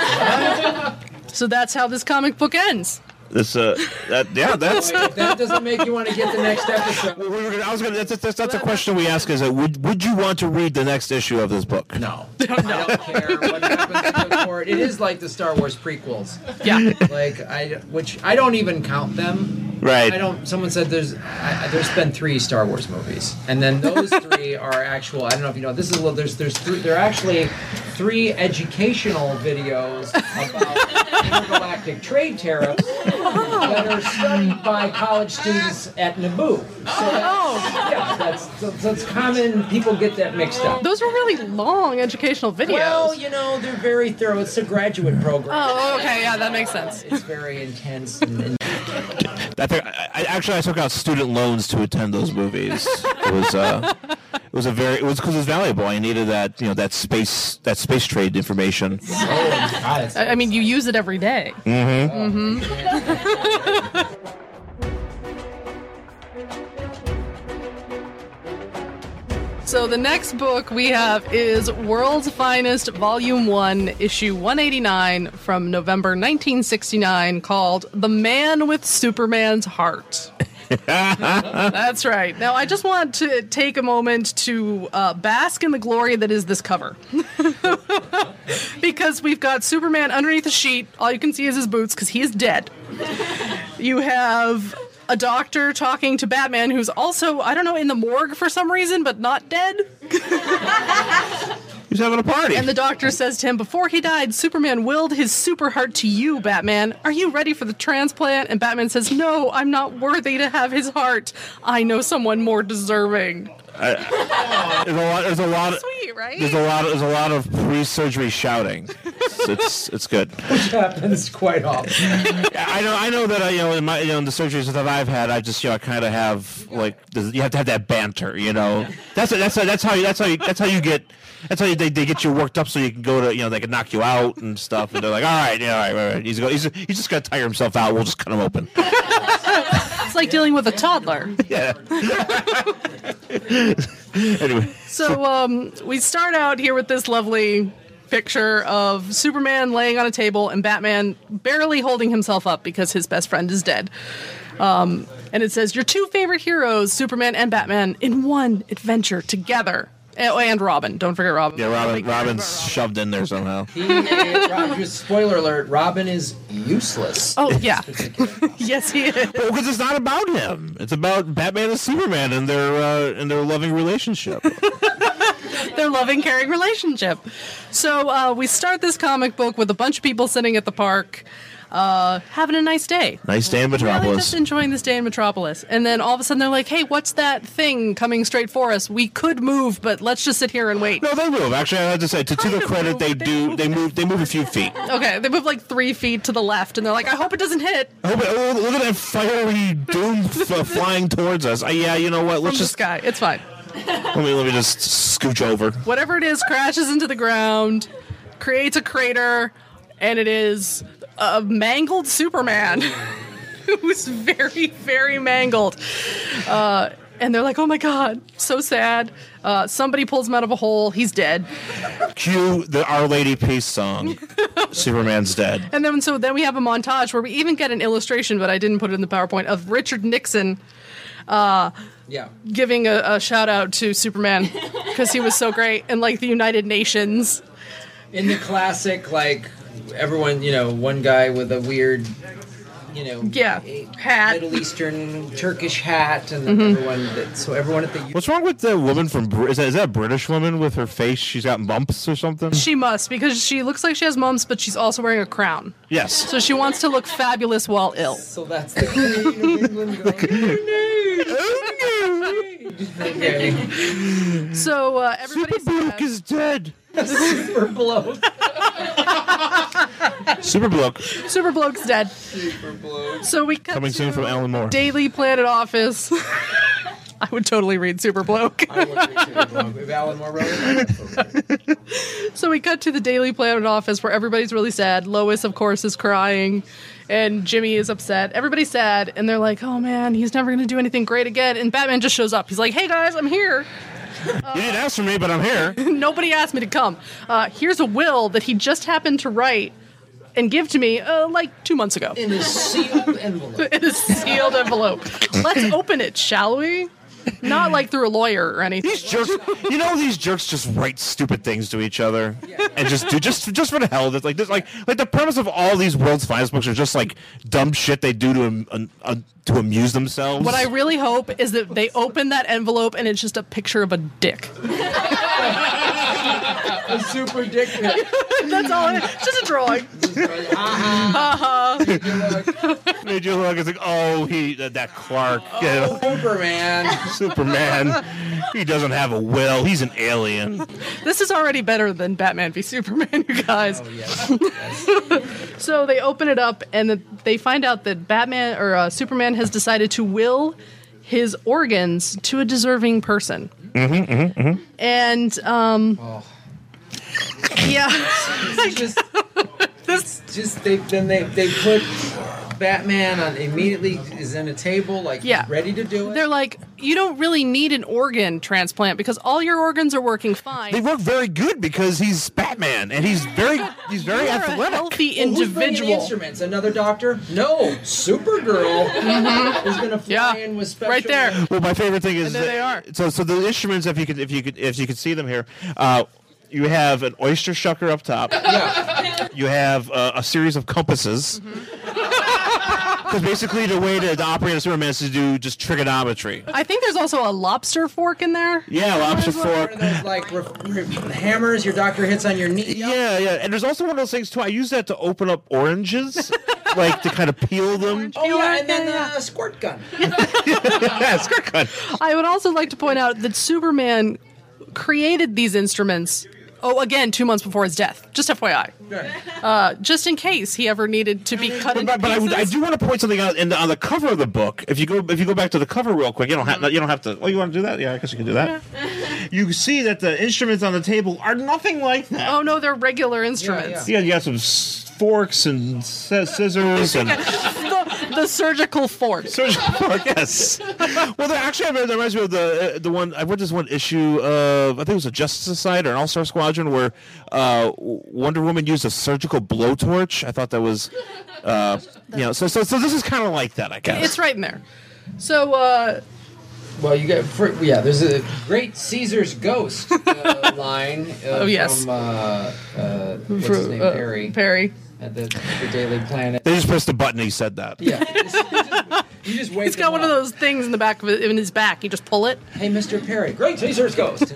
So that's how this comic book ends. This, uh, that, yeah, that's. If that doesn't make you want to get the next episode. We were gonna, I was gonna. That's, that's, that's a question we ask: is that would would you want to read the next issue of this book? No. I don't care what happens in the court. It is like the Star Wars prequels. Yeah. Like I, which I don't even count them. Right. I don't. Someone said there's I, there's been three Star Wars movies, and then those three are actual. I don't know if you know. This is a little. There's there's three. They're actually three educational videos about intergalactic trade tariffs that are studied by college students at Naboo. So that's, yeah, that's so, so it's common. People get that mixed up. Those were really long educational videos. Well, you know, they're very thorough. It's a graduate program. Oh, okay. Yeah, that makes sense. It's very intense. And, and I think I, I actually I took out student loans to attend those movies. It was uh, it was a very it was because it was valuable. I needed that you know that space that space trade information. oh, God, it's, I I mean, you use it every day. So the next book we have is World's Finest, Volume one, Issue one eighty-nine from November nineteen sixty-nine, called The Man with Superman's Heart. That's right. Now, I just want to take a moment to uh, bask in the glory that is this cover. Because we've got Superman underneath the sheet. All you can see is his boots because he is dead. You have a doctor talking to Batman who's also, I don't know, in the morgue for some reason, but not dead. He's having a party. And the doctor says to him, before he died, Superman willed his super heart to you, Batman. Are you ready for the transplant? And Batman says, no, I'm not worthy to have his heart. I know someone more deserving. I, there's a lot. There's a lot. Of, Sweet, right? There's a lot. There's a lot of pre-surgery shouting. It's it's, it's good. Which happens quite often. I know. I know that uh, you know in my you know in the surgeries that I've had, I just you know I kind of have like you have to have that banter. You know, that's that's that's how you that's how you that's how you get. That's how you, they, they get you worked up so you can go to, you know, they can knock you out and stuff. And they're like, all right, yeah, all right, all right. He's, go, he's, he's just going to tire himself out. We'll just cut him open. It's like dealing with a toddler. Yeah. Anyway. So um, we start out here with this lovely picture of Superman laying on a table and Batman barely holding himself up because his best friend is dead. Um, and it says, your two favorite heroes, Superman and Batman, in one adventure together. Oh, and Robin. Don't forget Robin. Yeah, Robin. Robin's shoved in there somehow. He, uh, just spoiler alert, Robin is useless. Oh, yeah. Yes, he is. Well, because it's not about him. It's about Batman and Superman and their uh, and their loving relationship. Their loving, caring relationship. So uh, we start this comic book with a bunch of people sitting at the park, uh, having a nice day. Nice day in Metropolis. Really just enjoying this day in Metropolis. And then all of a sudden they're like, hey, what's that thing coming straight for us? We could move, but let's just sit here and wait. No, they move. Actually, I have to say, to, to their credit, move, they they do. move. They move. They move a few feet. Okay, they move like three feet to the left, and they're like, I hope it doesn't hit Oh, but, oh, look at that fiery doom f- flying towards us. Uh, yeah, you know what? from Let's the just sky. It's fine. let me let me just scooch over. Whatever it is crashes into the ground, creates a crater, and it is a mangled Superman who's very, very mangled. Uh, and they're like, oh my God, so sad. Uh, somebody pulls him out of a hole. He's dead. Cue the Our Lady Peace song. Superman's dead. And then so then we have a montage where we even get an illustration, but I didn't put it in the PowerPoint, of Richard Nixon uh, Yeah. giving a, a shout out to Superman because he was so great, and like the United Nations. In the classic, like, everyone, you know, one guy with a weird, you know, Yeah, hat. Middle Eastern Turkish hat, and Mm-hmm. everyone. That, so everyone at the What's wrong with the woman from? Br- Is that, is that a British woman with her face? She's got bumps or something. She must, because she looks like she has mumps, but she's also wearing a crown. Yes. So she wants to look fabulous while ill. So that's the Queen of England going, okay. So uh, everybody's Superbloke is dead. Super blow. Superbloke Super Bloke's dead. Super blow. So we cut coming to soon from Alan Moore. Daily Planet office. I would totally read Super Bloke. I would read Super blow. If Alan Moore wrote it, So we cut to the Daily Planet office where everybody's really sad. Lois, of course, is crying, and Jimmy is upset. Everybody's sad, and they're like, "Oh man, he's never going to do anything great again." And Batman just shows up. He's like, "Hey guys, I'm here. You didn't ask for me, but I'm here. Nobody asked me to come. Uh, here's a will that he just happened to write and give to me uh, like two months ago in a sealed envelope. in a sealed envelope. Let's open it, shall we? Not like through a lawyer or anything." These jerks, you know, these jerks just write stupid things to each other and just do just just for the hell of it. Like this, like like the premise of all these World's Finest books are just like dumb shit they do to um, uh, to amuse themselves. What I really hope is that they open that envelope and it's just a picture of a dick. A super dick pic. That's all. It, just a drawing. made you look? It's like, oh, he that, that Clark, you know, Superman. Superman. He doesn't have a will. He's an alien. This is already better than Batman v Superman, you guys. Oh, yes. So they open it up and the, they find out that Batman or uh, Superman has decided to will his organs to a deserving person. Mm-hmm, mm-hmm, mm-hmm. And um, Oh. yeah, It's just, this just they then they they put Batman on immediately is in a table, like Yeah. he's ready to do it. They're like, you don't really need an organ transplant because all your organs are working fine. They work very good because he's Batman and he's very he's very You're a athletic. healthy Well, who's bringing the individual. instruments? Another doctor? No, Supergirl is going to fly Yeah, in with special. right there. Well, my favorite thing is And there they are. So, so the instruments, if you could, if you could, if you could see them here, uh, you have an oyster shucker up top. Yeah. You have uh, a series of compasses. Because basically, the way to, to operate a Superman is to do just trigonometry. I think there's also a lobster fork in there. Yeah, lobster One fork. of those like re- re- hammers your doctor hits on your knee. Yeah, yeah, and there's also one of those things too. I use that to open up oranges, like to kind of peel them. Oh yeah, and then Yeah, yeah. the uh, squirt gun. Yeah, skirt gun. I would also like to point out that Superman created these instruments. Oh, again, two months before his death. Just F Y I. Uh, just in case he ever needed to be cut into But, but I, would- I pieces. do want to point something out in the, on the cover of the book. If you go, if you go back to the cover real quick, you don't have, you don't have to. Oh, you want to do that? Yeah, I guess you can do that. You see that the instruments on the table are nothing like that. Oh no, they're regular instruments. Yeah, you got some s- forks and sc- scissors and the, the surgical fork. surgical fork. Yes. Well, they're actually, that reminds me of the uh, the one. I read this one issue of I think it was a Justice Society or an All Star Squadron where uh, Wonder Woman used a surgical blowtorch. I thought that was, uh, you know, so so so this is kind of like that, I guess. It's right in there. So, uh, Well, you get for, yeah. There's a great Caesar's ghost uh, line. Uh, Oh, yes. From uh, uh, what's for- his name? uh, Perry Perry. at the, the Daily Planet. They just pressed the button. And he said that. Yeah. You just, you just wake He's got him one of up. those things in the back of it, in his back. You just pull it. Hey, Mister Perry, great Caesar's ghost.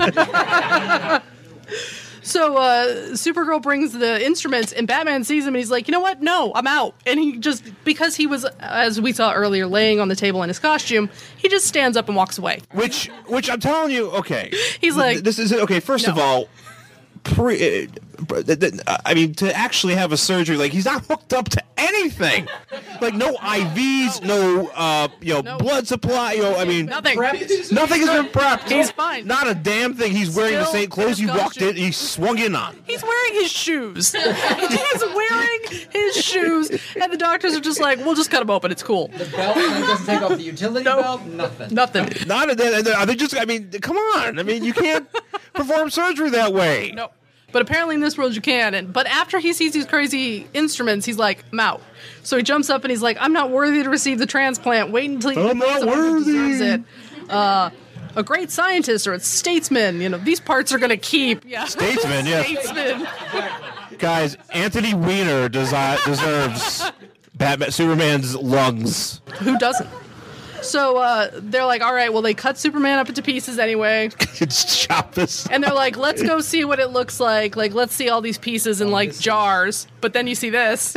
So uh, Supergirl brings the instruments, and Batman sees him, and he's like, "You know what? No, I'm out." And he just, because he was, as we saw earlier, laying on the table in his costume, he just stands up and walks away. Which, which I'm telling you, okay. He's like, this is okay. First of no. all, pre, uh, th- th- I mean, to actually have a surgery, like he's not hooked up to anything, like no I Vs, no, uh, you know, No. blood supply. You know, I mean, Nothing. nothing has been prepped. He's fine. Not a damn thing. He's wearing the Still same clothes in you his walked in. costume. He swung in on. He's wearing his shoes. He's wearing his shoes, and the doctors are just like, "We'll just cut him open. It's cool." The belt he doesn't take off the utility No. belt. Nothing. Nothing. Not a, they, they- are they just? I mean, come on. I mean, you can't perform surgery that way. No. But apparently in this world you can. And but after he sees these crazy instruments, he's like, "I'm out." So he jumps up and he's like, "I'm not worthy to receive the transplant. Wait until you I'm not someone who worthy." deserves it." Uh, a great scientist or a statesman, you know, these parts are gonna keep. Yeah. Statesman, yes. Statesman. Guys, Anthony Weiner desi- deserves Batman, Superman's lungs. Who doesn't? So uh, they're like, "All right, well, they cut Superman up into pieces anyway." It's chop this. And they're like, "Let's go see what it looks like. Like, let's see all these pieces in like jars." But then you see this.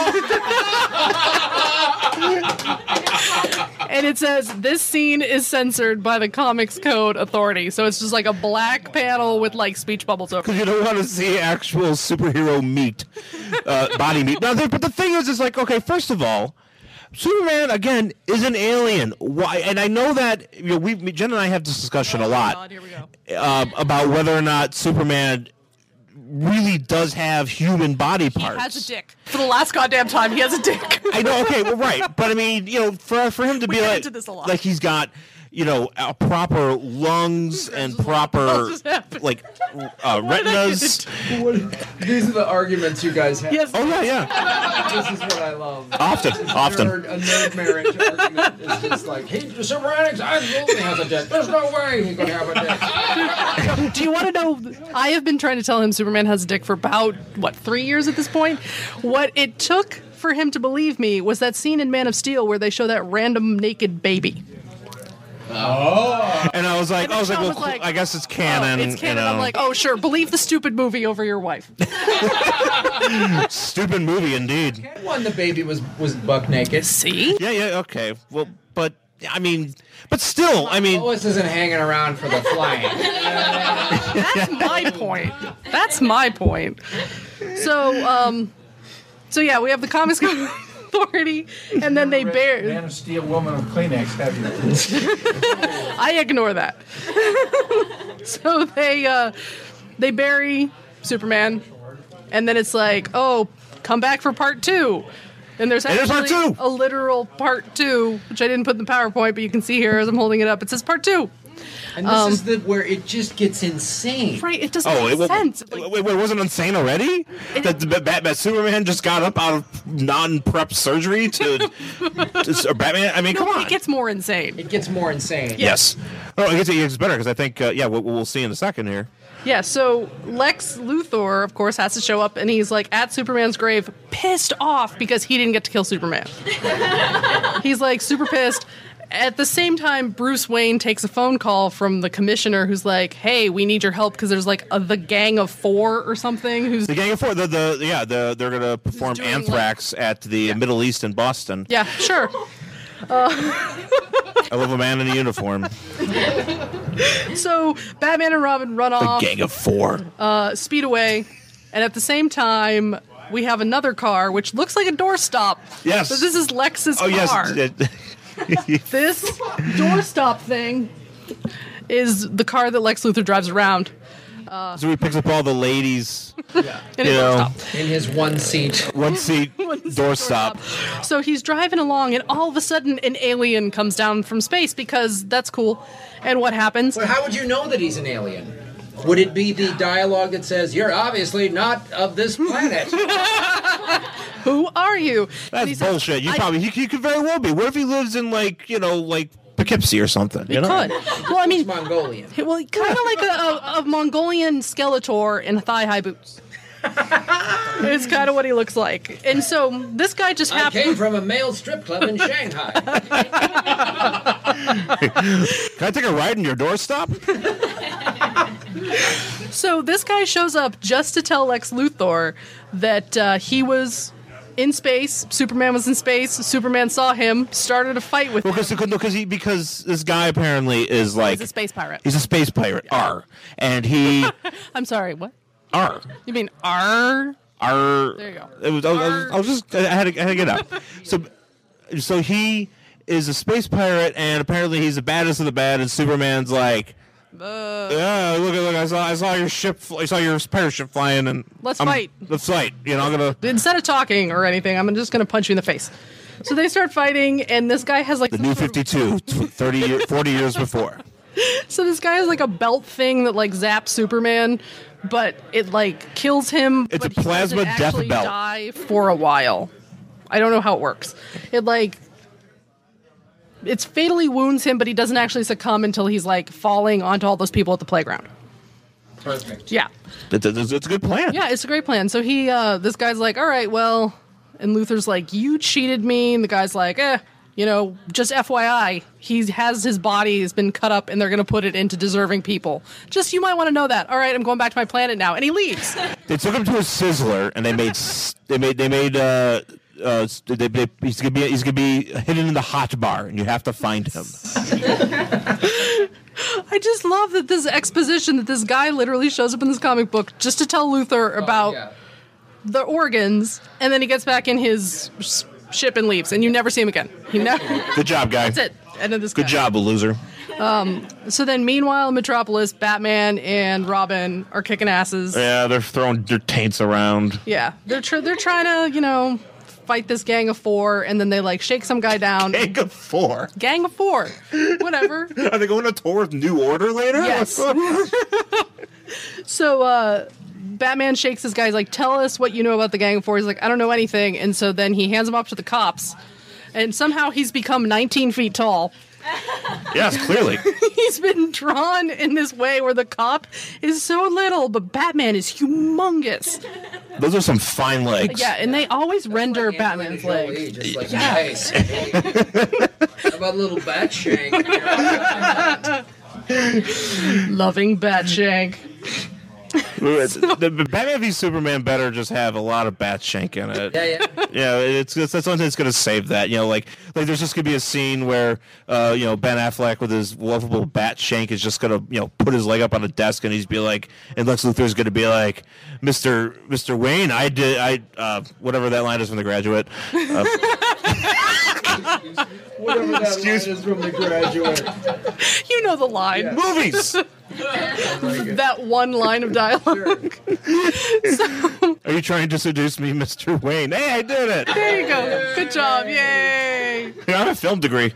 And it says, "This scene is censored by the Comics Code Authority." So it's just like a black panel with like speech bubbles over it. Because you don't want to see actual superhero meat, uh, body meat. Now, the, but the thing is, it's like, okay, first of all, Superman again is an alien. Why? And I know that you know, we, Jen and I have this discussion a lot God, here we go. um, about whether or not Superman really does have human body parts. He has a dick. For the last goddamn time, he has a dick. I know, okay, well, right, but I mean, you know, for for him to We be get like, into this a lot. like he's got, you know, a proper lungs and What proper just happened? like uh, What did I get retinas. What, these are the arguments you guys have. Yes. Oh yeah, yeah. This is what I love. Often, This often. Nerd, a nerd marriage argument is just like, he, Superman absolutely has a dick. There's no way he could have a dick. Do you want to know? I have been trying to tell him Superman has a dick for about, what, three years at this point? What it took for him to believe me was that scene in Man of Steel where they show that random naked baby. And I was like, And I was like, Sean well, was like, I guess it's Oh, canon. it's canon. You know. I'm like, oh, sure. Believe the stupid movie over your wife. Stupid movie indeed. One, the baby was was buck naked. See? Yeah, yeah, okay. Well, but I mean, but still, I mean, Lois isn't hanging around for the flying. That's my point. That's my point. So, um, so yeah, we have the Comics Code Authority, and then they bear. Man of Steel, Woman of Kleenex, have you? I ignore that. So they uh, they bury Superman, and then it's like, oh, come back for part two. And there's And there's actually part two. a literal part two, which I didn't put in the PowerPoint, but you can see here as I'm holding it up. It says part two. And this Um, is the where it just gets insane. Right? It doesn't Oh, make it, wa- sense. wait, Like, wait, it wasn't insane already? That the Batman, Superman just got up out of non-prep surgery to, to or Batman. I mean, no, come on. it gets more insane. It gets more insane. Yes. Oh, it gets, it gets better because I think uh, yeah, what we'll see in a second here. Yeah, so Lex Luthor, of course, has to show up, and he's like at Superman's grave, pissed off because he didn't get to kill Superman. He's like super pissed. At the same time, Bruce Wayne takes a phone call from the commissioner who's like, hey, we need your help because there's like a, the gang of four or something who's... The Gang of Four, the, the yeah, the, they're going to perform doing, Anthrax at the Middle East in Boston. Yeah, sure. I love a man in a uniform. So Batman and Robin run The off, Gang of Four. uh, speed away, and at the same time, we have another car which looks like a doorstop. Yes. But this is Lex's Oh yes. car. This doorstop thing is the car that Lex Luthor drives around. So he picks up all the ladies. In You a know, doorstop. In his one seat. one seat doorstop. So he's driving along, and all of a sudden, an alien comes down from space because that's cool. And what happens? But how would you know that he's an alien? Would it be the dialogue that says, you're obviously not of this planet? Who are you? And he That's says, bullshit. You I- probably he, he could very well be. What if he lives in like you know like Poughkeepsie or something? He you know? could. Well, I mean, Mongolian. well, kind of like a, a, a Mongolian Skeletor in thigh-high boots. It's kind of what he looks like. And so this guy just I came happened. from a male strip club in Shanghai. Can I take a ride in your doorstop? So this guy shows up just to tell Lex Luthor that uh, he was in space. Superman was in space. Superman saw him, started a fight with Well, him. because no, because he because this guy apparently is like He's a space pirate. he's a space pirate. R, and he I'm sorry, what? R You mean R? R. There you go. It was, I, was, I, was, I was just I had to, I had to get up. So so he is a space pirate, and apparently he's the baddest of the bad. And Superman's like, Uh, yeah, look at look. I saw I saw your ship. I saw your pirate ship flying, and Let's I'm- fight. Let's fight. You know, I'm gonna. instead of talking or anything, I'm just going to punch you in the face. So they start fighting, and this guy has like The some new sort of- fifty-two, thirty, year, forty years before. So this guy has like a belt thing that like zaps Superman, but it like kills him. It's but a plasma he death doesn't actually belt. Die for a while. I don't know how it works. It like it's fatally wounds him, but he doesn't actually succumb until he's like falling onto all those people at the playground. Perfect. Yeah, It's, it's, it's a good plan. yeah, it's a great plan. So he, uh, this guy's like, all right, well, and Luthor's like, you cheated me, and the guy's like, eh. You know, just F Y I, he has his body has been cut up, and they're going to put it into deserving people. Just you might want to know that. All right, I'm going back to my planet now, and he leaves. They took him to a sizzler, and they made s- they made they made uh uh they, they, he's gonna be he's gonna be hidden in the hot bar, and you have to find him. I just love that this exposition that this guy literally shows up in this comic book just to tell Luthor about Oh, yeah. the organs, and then he gets back in his s- ship and leaves, and you never see him again. He never. Good job, guy. That's it. End of this. Good guy. job, loser. So then, meanwhile, in Metropolis, Batman and Robin are kicking asses. Yeah, they're throwing their taints around. Yeah, they're tr- they're trying to, you know, fight this gang of four, and then they like shake some guy down. Gang of four. Gang of four, whatever. Are they going to tour with New Order later? Yes. So uh, Batman shakes this guy. He's like, "Tell us what you know about the Gang of Four." He's like, "I don't know anything." And so then he hands him up to the cops, and somehow he's become nineteen feet tall. Yes, clearly. He's been drawn in this way where the cop is so little, but Batman is humongous. Those are some fine legs. Yeah, and they always render Like Batman's Angelina leg. Jolie, just like, nice. How about a little bat shank? Loving Batshank. The, the Batman v Superman better just have a lot of bat shank in it. Yeah, yeah. Yeah, it's, it's that's something that's gonna save that. You know, like like there's just gonna be a scene where uh, you know, Ben Affleck with his lovable bat shank is just gonna, you know, put his leg up on a desk and he's be like, and Lex Luthor's gonna be like, Mister Mister Wayne, I did I uh, whatever that line is from The Graduate. Uh, Whatever that Excuse- line is from The Graduate. You know the line. Yeah. Movies. That one line of dialogue. Are you trying to seduce me, Mister Wayne? Hey, I did it. There you go. Good job. Yay. Yeah, I have a film degree.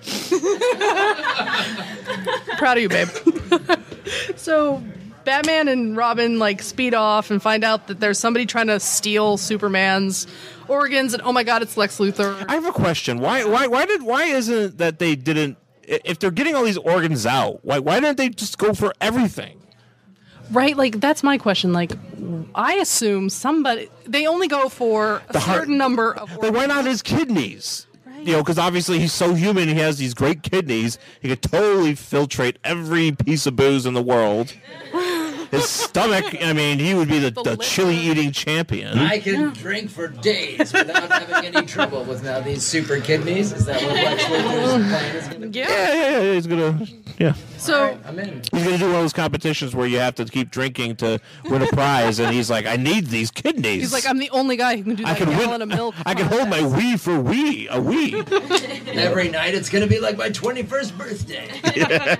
Proud of you, babe. So Batman and Robin like speed off and find out that there's somebody trying to steal Superman's organs, and oh my god, it's Lex Luthor. I have a question. Why? Why? Why did? Why isn't it that they didn't? If they're getting all these organs out, why? Why didn't they just go for everything? Right? Like that's my question. Like, I assume somebody they only go for a The heart- certain number of But organs. why not his kidneys? You know, because obviously he's so human. He has these great kidneys. He could totally filtrate every piece of booze in the world. His stomach, I mean, he would be the, The the liver. chili-eating champion. I can drink for days without having any trouble with now these super kidneys. Is that what Lex Luthor's plan is going to be? Yeah. Yeah, yeah, yeah. He's gonna, yeah. So I'm in. He's gonna do one of those competitions where you have to keep drinking to win a prize, and he's like, "I need these kidneys." he's like, I'm the only guy who can do I that can gallon win. of milk. I can hold my wee for wee, a wee. Every night it's going to be like my twenty-first birthday.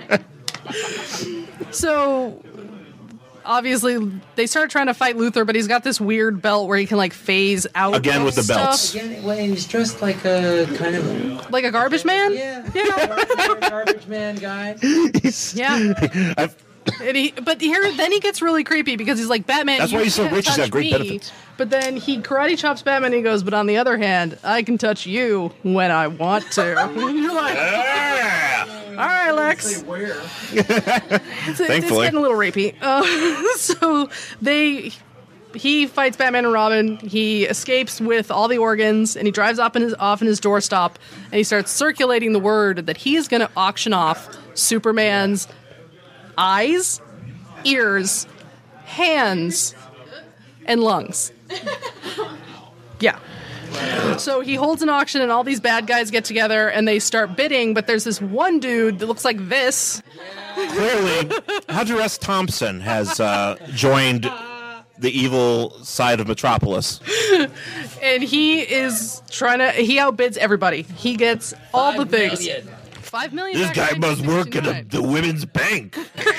So obviously they start trying to fight Luthor, but he's got this weird belt where he can like phase out Again with the stuff. belts. Again, Wayne, he's dressed like a kind of Like a garbage man? yeah, Yeah. garbage man guy. Yeah. I've- And he, but here, then he gets really creepy because he's like, Batman. That's you why he's so can't rich, he's got touch great me. benefits. But then he karate chops Batman and he goes, but on the other hand, I can touch you when I want to. And you're like, all right, Lex. Where? It's, it's Thankfully. getting a little rapey. Uh, so they, he fights Batman and Robin. He escapes with all the organs, and he drives off in his off in his doorstop, and he starts circulating the word that he is going to auction off Superman's eyes, ears, hands, and lungs. Yeah. So he holds an auction, and all these bad guys get together, and they start bidding, but there's this one dude that looks like this. Clearly, Hunter S. Thompson has uh, joined the evil side of Metropolis. And he is trying to, he outbids everybody. He gets all the Five things. million. Five million. This back guy in must work at a, nineteen sixty-nine. the women's bank.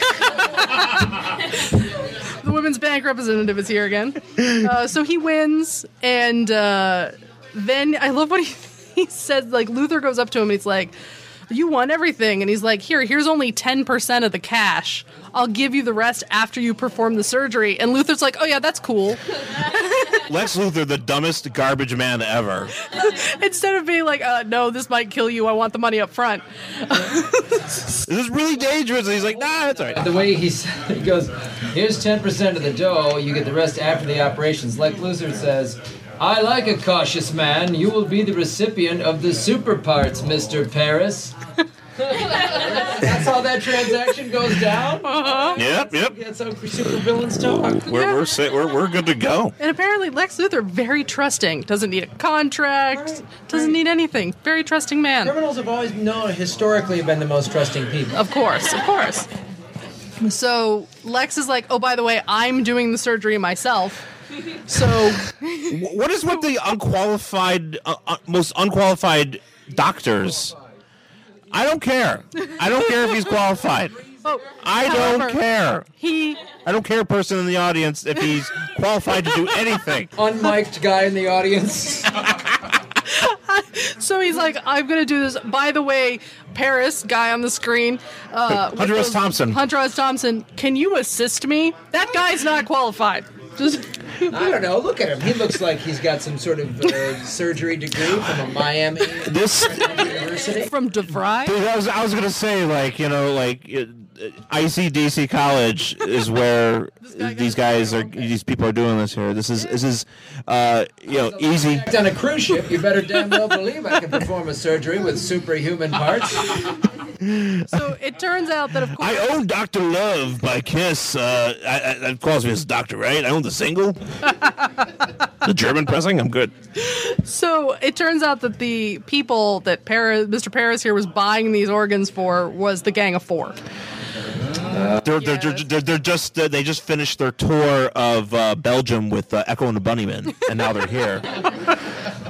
The women's bank representative is here again. Uh, so he wins, and uh, then I love what he, he says. Like, Luthor goes up to him and he's like, you won everything. And he's like, here, here's only ten percent of the cash. I'll give you the rest after you perform the surgery. And Luthor's like, oh yeah, that's cool. Lex Luthor, the dumbest garbage man ever. Instead of being like, uh, no, this might kill you. I want the money up front. This is really dangerous. And he's like, nah, that's all right. The way he said, he goes, here's ten percent of the dough, you get the rest after the operations. Like Luthor says, I like a cautious man. You will be the recipient of the super parts, Mister Paris. That's how that transaction goes down? Yep, yep. That's how super villains talk. We're, we're, sa- we're, we're good to go. And apparently Lex Luthor, very trusting. Doesn't need a contract. Right, doesn't right. need anything. Very trusting man. Criminals have always known, historically, been the most trusting people. Of course, of course. So Lex is like, oh, by the way, I'm doing the surgery myself. So Wh- What is with the unqualified, uh, uh, most unqualified doctors? I don't care. I don't care if he's qualified. oh, I don't however, care. He I don't care, person in the audience, if he's qualified to do anything. Unmiked guy in the audience. so he's like, I'm gonna do this. By the way, Paris guy on the screen, uh, with Hunter S. those- Thompson. Hunter S. Thompson, can you assist me? That guy's not qualified. Just I don't know. Look at him. He looks like he's got some sort of uh, surgery degree from a Miami This, university. from DeVry. I was, I was gonna say, like, you know, like, uh, I C D C College is where guy these got guys are, these people are doing this here. This is, this is, uh, you know, easy. On a cruise ship, you better damn well believe I can perform a surgery with superhuman parts. So it turns out that of course. I own Doctor Love by Kiss. Uh, I, I, that calls me as Doctor, right? I own the single. The German pressing. I'm good. So it turns out that the people that Paris, Mister Paris here was buying these organs for was the Gang of Four. They're, they're, Yes. they're, they're, they're just uh, they just finished their tour of uh, Belgium with uh, Echo and the Bunnymen, and now they're here.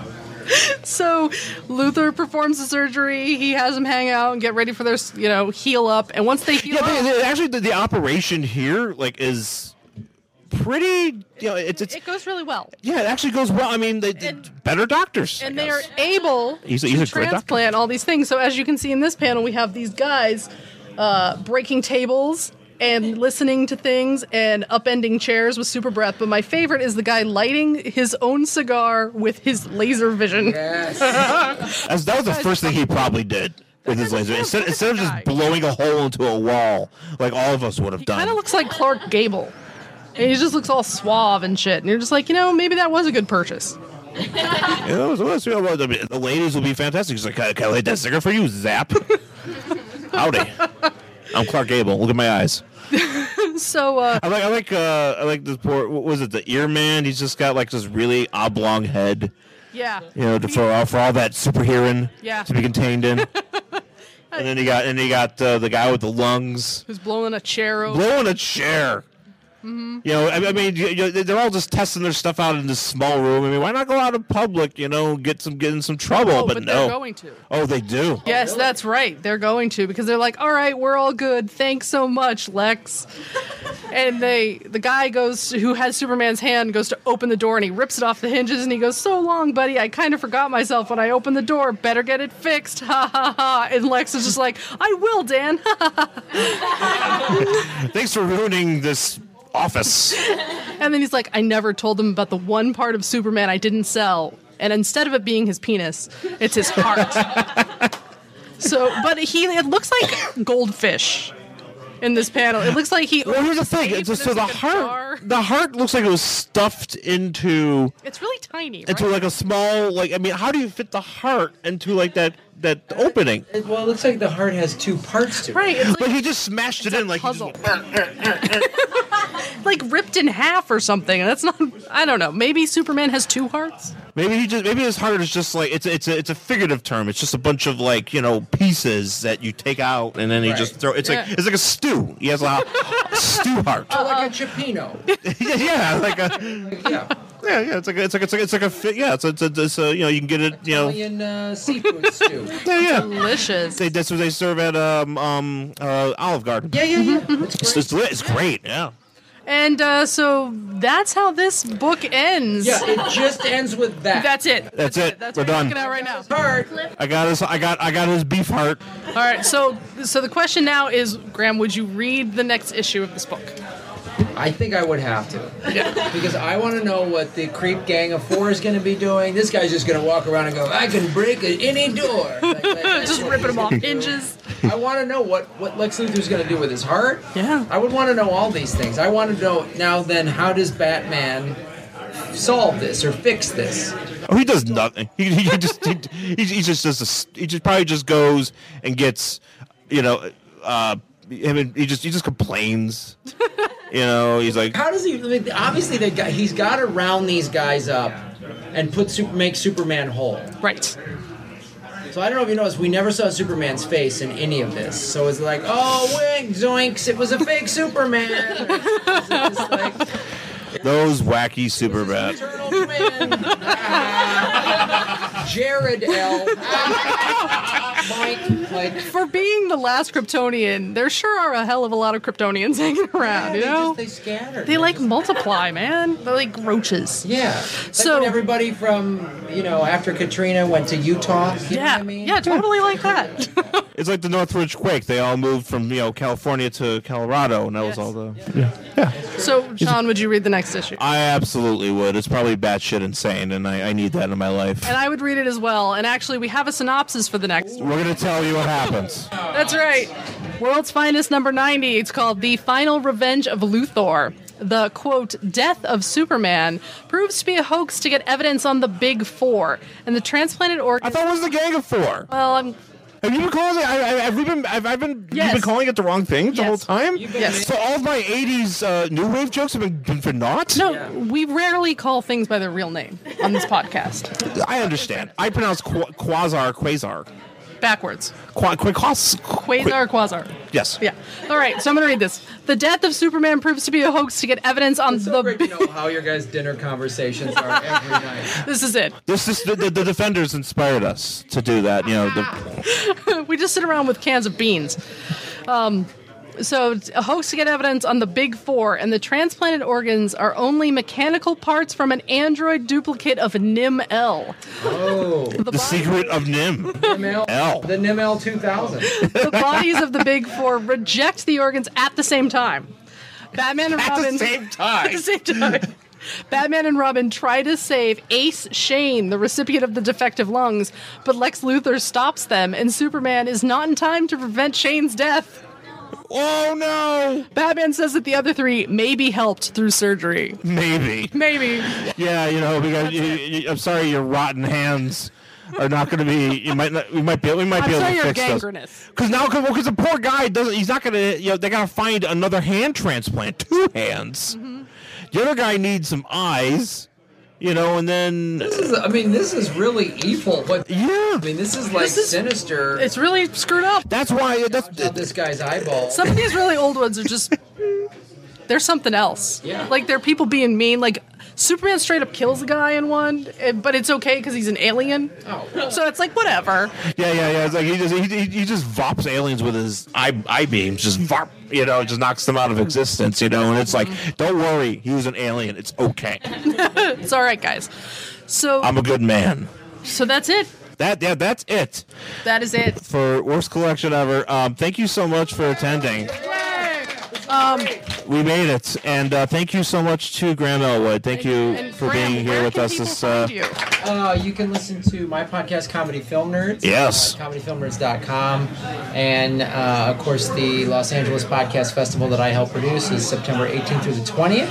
So Luthor performs the surgery. He has them hang out and get ready for their, you know, heal up. And once they heal Yeah, up, they, they, actually, the, the operation here, like, is pretty. You know, it's it's it goes really well. yeah, it actually goes well. I mean, they, they And- better doctors, I And they are guess. able He's a- to he's a great doctor. transplant all these things. So as you can see in this panel, we have these guys uh, breaking tables and listening to things and upending chairs with super breath. But my favorite is the guy lighting his own cigar with his laser vision. Yes. That's- that was the first thing he probably did with his laser. Instead, instead of just blowing a hole into a wall like all of us would have He done. kind of looks like Clark Gable. And he just looks all suave and shit. And you're just like, you know, maybe that was a good purchase. Yeah, it was- it was- it was- I mean, the ladies will be fantastic. She's like, can I, can I light that cigar for you? Zap. Howdy. I'm Clark Gable. Look at my eyes. So, uh, I like, I like, uh, I like this poor. What was it? The ear man. He's just got like this really oblong head. yeah. You know, to, for all for all that super hearing Yeah. to be contained in. And then you got, and you got uh, the guy with the lungs Who's blowing a chair over. blowing a chair. You know, I, I mean, you, you, they're all just testing their stuff out in this small room. I mean, why not go out in public? You know, get some get in some trouble. Oh, but, but no. they're going to. Oh, they do. Yes, that's right. They're going to because they're like, "All right, we're all good. Thanks so much, Lex." And they, the guy goes who has Superman's hand goes to open the door and he rips it off the hinges and he goes, "So long, buddy. I kind of forgot myself when I opened the door. Better get it fixed." Ha ha ha. And Lex is just like, "I will, Dan." Thanks for ruining this office. And then he's like, "I never told them about the one part of Superman I didn't sell. And instead of it being his penis, it's his heart." So, but he, it looks like goldfish in this panel. It looks like he. Well, here's the thing. overdid It's just, this so the like a jar. heart, the heart looks like it was stuffed into It's really tiny, right? into like a small like. I mean, how do you fit the heart into like that that opening? It- well, it looks like the heart has two parts to it. right. It's But like, he just smashed it it's in a like he puzzle. just, like ripped in half or something. And that's not. I don't know. Maybe Superman has two hearts. maybe he just maybe his heart is just like it's a, it's a, it's a figurative term. It's just a bunch of like you know pieces that you take out and then he Right. just throw. It's like Yeah. it's like a stew. He has a stew heart. Oh, like a Cipino. yeah, yeah, like a Yeah. yeah, yeah. It's like a, it's like it's like it's like a fi- yeah. It's a, it's a, it's a you know you can get it you know Italian uh, seafood stew. yeah yeah. Delicious. They, that's what they serve at um um uh, Olive Garden. Yeah, yeah, yeah. It's It's, great. it's, li- it's great. Yeah. And uh, so that's how this book ends. Yeah, it just ends with that. That's it. That's it. That's We're what you're done. looking at right now. Heart. I got his. I got. I got his beef heart. All right. So, so the question now is, Graham, would you read the next issue of this book? I think I would have to. Yeah. Because I want to know what the creep gang of four is going to be doing. This guy's just going to walk around and go, I can break any door. Like, like, that's Just what ripping he's them off gonna do. hinges. I want to know what, what Lex Luthor's going to do with his heart. Yeah. I would want to know all these things. I want to know, now then, how does Batman solve this or fix this? Oh, he does nothing. He, he just. He, he, he just does. This, he just probably just goes and gets. You know. Uh. I mean, he just. He just complains. You know. He's like. How does he, I mean, obviously they got, he's got to round these guys up and put super, make Superman whole. Right. So I don't know if you noticed, we never saw Superman's face in any of this. So it's like, oh, wink, zoinks, it was a fake Superman. It's just like, Those wacky super bad. eternal twin. Ah. Jared L. Ah. Mike, like, For being the last Kryptonian, there sure are a hell of a lot of Kryptonians hanging around. they You know, just, they scatter. they like multiply, man. They're like roaches. Yeah. Like So- when everybody from, you know, after Katrina went to Utah. You know Yeah, what I mean? yeah, totally like that. It's like the Northridge quake. They all moved from you know California to Colorado, and that was Yes. all the. So, Sean, would you read the next issue? I absolutely would. It's probably batshit insane, and I, I need that in my life. And I would read it as well. And actually, we have a synopsis for the next one. We're gonna tell you what happens. That's right. World's Finest number ninety. It's called The Final Revenge of Luthor. The, quote, death of Superman proves to be a hoax to get evidence on the Big Four. And the transplanted I organ... thought it was the Gang of Four. Well, I'm... Have you been calling it? I, I, have we been? Have I been? Yes. You've been calling it the wrong thing the Yes. whole time. You've been- Yes. So all of my eighties uh, new wave jokes have been, been for naught. No, we rarely call things by their real name on this podcast. I understand. I pronounce qu- quasar quasar. Backwards. Qua, qua, quas, Quasar, quasar. Yes. Yeah. All right, so I'm going to read this. The death of Superman proves to be a hoax to get evidence on It's so the. great to know how your guys' dinner conversations are every night. This is it. This is the, the, the Defenders inspired us to do that. You know, the, We just sit around with cans of beans. Um, so it's a hoax to get evidence on the Big Four, and the transplanted organs are only mechanical parts from an android duplicate of N I M L. Oh, The, the body- secret of Nim. N I M L, L. the N I M L two thousand. the bodies of the Big Four reject the organs at the same time. Batman and At Robin the same time. At the same time. Batman and Robin try to save Ace Shane, the recipient of the defective lungs, but Lex Luthor stops them, and Superman is not in time to prevent Shane's death. Oh no! Batman says that the other three may be helped through surgery. Maybe. Maybe. Yeah, you know, because you, you, I'm sorry, your rotten hands are not going to be. You might not. We might be. We might I'm be able sorry to you're fix those. gangrenous. Because now, because the poor guy doesn't. He's not going to. You know, they got to find another hand transplant. Two hands. Mm-hmm. The other guy needs some eyes. You know, and then. This is, I mean, this is really evil. But Yeah. I mean, this is like This is- sinister. It's really screwed up. That's why. That's. About this guy's eyeball. Some of these really old ones are just. They're something else. Yeah. Like, they're people being mean. Like, Superman straight up kills a guy in one, eh, but it's okay because he's an alien. Oh. So it's like, whatever. Yeah, yeah, yeah. It's like he just he, he, he just vops aliens with his eye eye beams, just vop, you know, just knocks them out of existence, you know. And it's like, don't worry, he was an alien. It's okay. It's all right, guys. So, I'm a good man. so that's it. That yeah, that's it That is it. for worst collection ever. Um, thank you so much for attending. Um, We made it, and uh, thank you so much to Graham Elwood. Thank you and for Graham, being here where with can us. people This uh, find you? Uh, you can listen to my podcast, Comedy Film Nerds. Yes. Uh, comedy film nerds dot com. And, uh, of course, the Los Angeles Podcast Festival that I help produce is September eighteenth through the twentieth.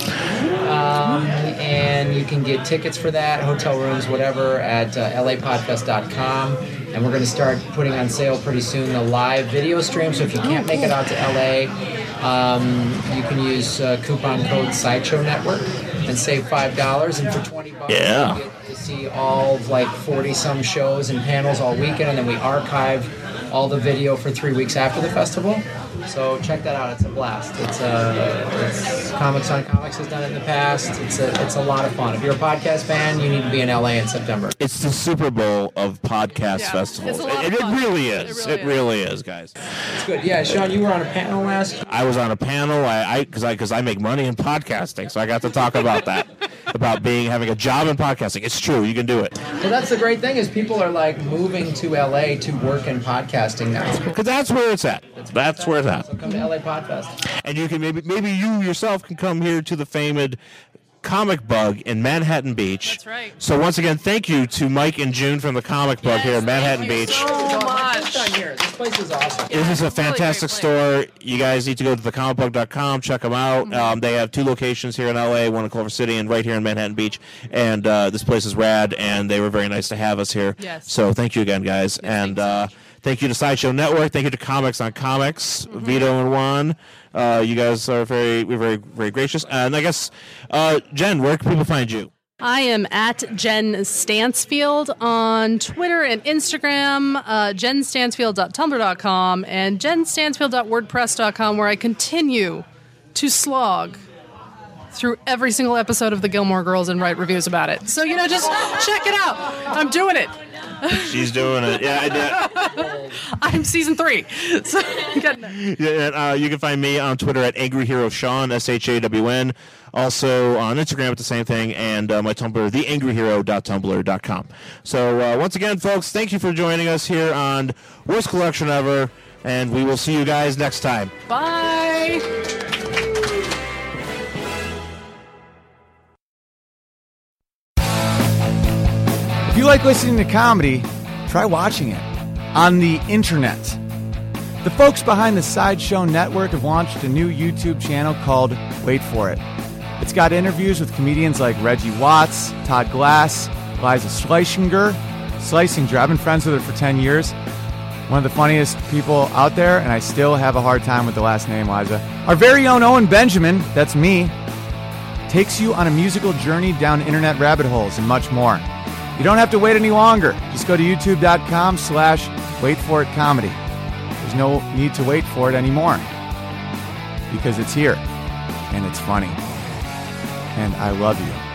Um, and you can get tickets for that, hotel rooms, whatever, at uh, L A podfest dot com. And we're going to start putting on sale pretty soon the live video stream. So if you can't make it out to L A, um, you can use uh, coupon code Sideshow Network and save five dollars. And for twenty bucks, Yeah. you get to see all of like forty some shows and panels all weekend. And then we archive all the video for three weeks after the festival. So check that out. It's a blast. It's uh, it's Comics on Comics has done it in the past. It's a it's a lot of fun. If you're a podcast fan, you need to be in L A in September. it's the Super Bowl of podcast Yeah, festivals. it's a lot It, of it fun. really It is. really It is. really is, guys. It's good. Yeah, Sean, you were on a panel last. I was on a panel. I because I because I, make money in podcasting, so I got to talk about that, about being having a job in podcasting. It's true. You can do it Well, that's the great thing is people are like moving to L A to work in podcasting now. because that's where it's at. That's where it's at. So come to L A Podfest. And you can maybe maybe you yourself can come here to the famed Comic Bug in Manhattan Beach. That's right. So once again, thank you to Mike and June from the Comic Bug here in Manhattan Thank you Beach. so much. First time here. This place is awesome. This is a Really fantastic great store. You guys need to go to the comic bug dot com, check them out. Mm-hmm. Um, they have two locations here in L A, one in Culver City and right here in Manhattan Beach. And uh, this place is rad, and they were very nice to have us here. Yes. So thank you again, guys. and uh, thank you to Sideshow Network. Thank you to Comics on Comics, Mm-hmm. Vito and Juan. Uh, you guys are very, we're very, very gracious. And I guess, uh, Jen, where can people find you? I am at Jen Stansfield on Twitter and Instagram, uh, jen stansfield dot tumblr dot com, and jen stansfield dot wordpress dot com, where I continue to slog through every single episode of The Gilmore Girls and write reviews about it. So, you know, just check it out. I'm doing it. She's doing it. Yeah, I did. I'm season three. So, get there. Yeah, and, uh, you can find me on Twitter at Angry Hero Sean, S H A W N. Also on Instagram at the same thing, and uh, my Tumblr, the angry hero dot tumblr dot com. So uh, once again, folks, thank you for joining us here on Worst Collection Ever, and we will see you guys next time. Bye. If you like listening to comedy, try watching it on the internet. The folks behind the Sideshow Network have launched a new YouTube channel called Wait For It. It's got interviews with comedians like Reggie Watts, Todd Glass, Liza Schlesinger. Schlesinger, I've been friends with her for ten years. One of the funniest people out there, and I still have a hard time with the last name, Liza. Our very own Owen Benjamin, that's me, takes you on a musical journey down internet rabbit holes and much more. You don't have to wait any longer. Just go to youtube.com slash wait for it comedy. There's no need to wait for it anymore. because it's here and it's funny. And I love you.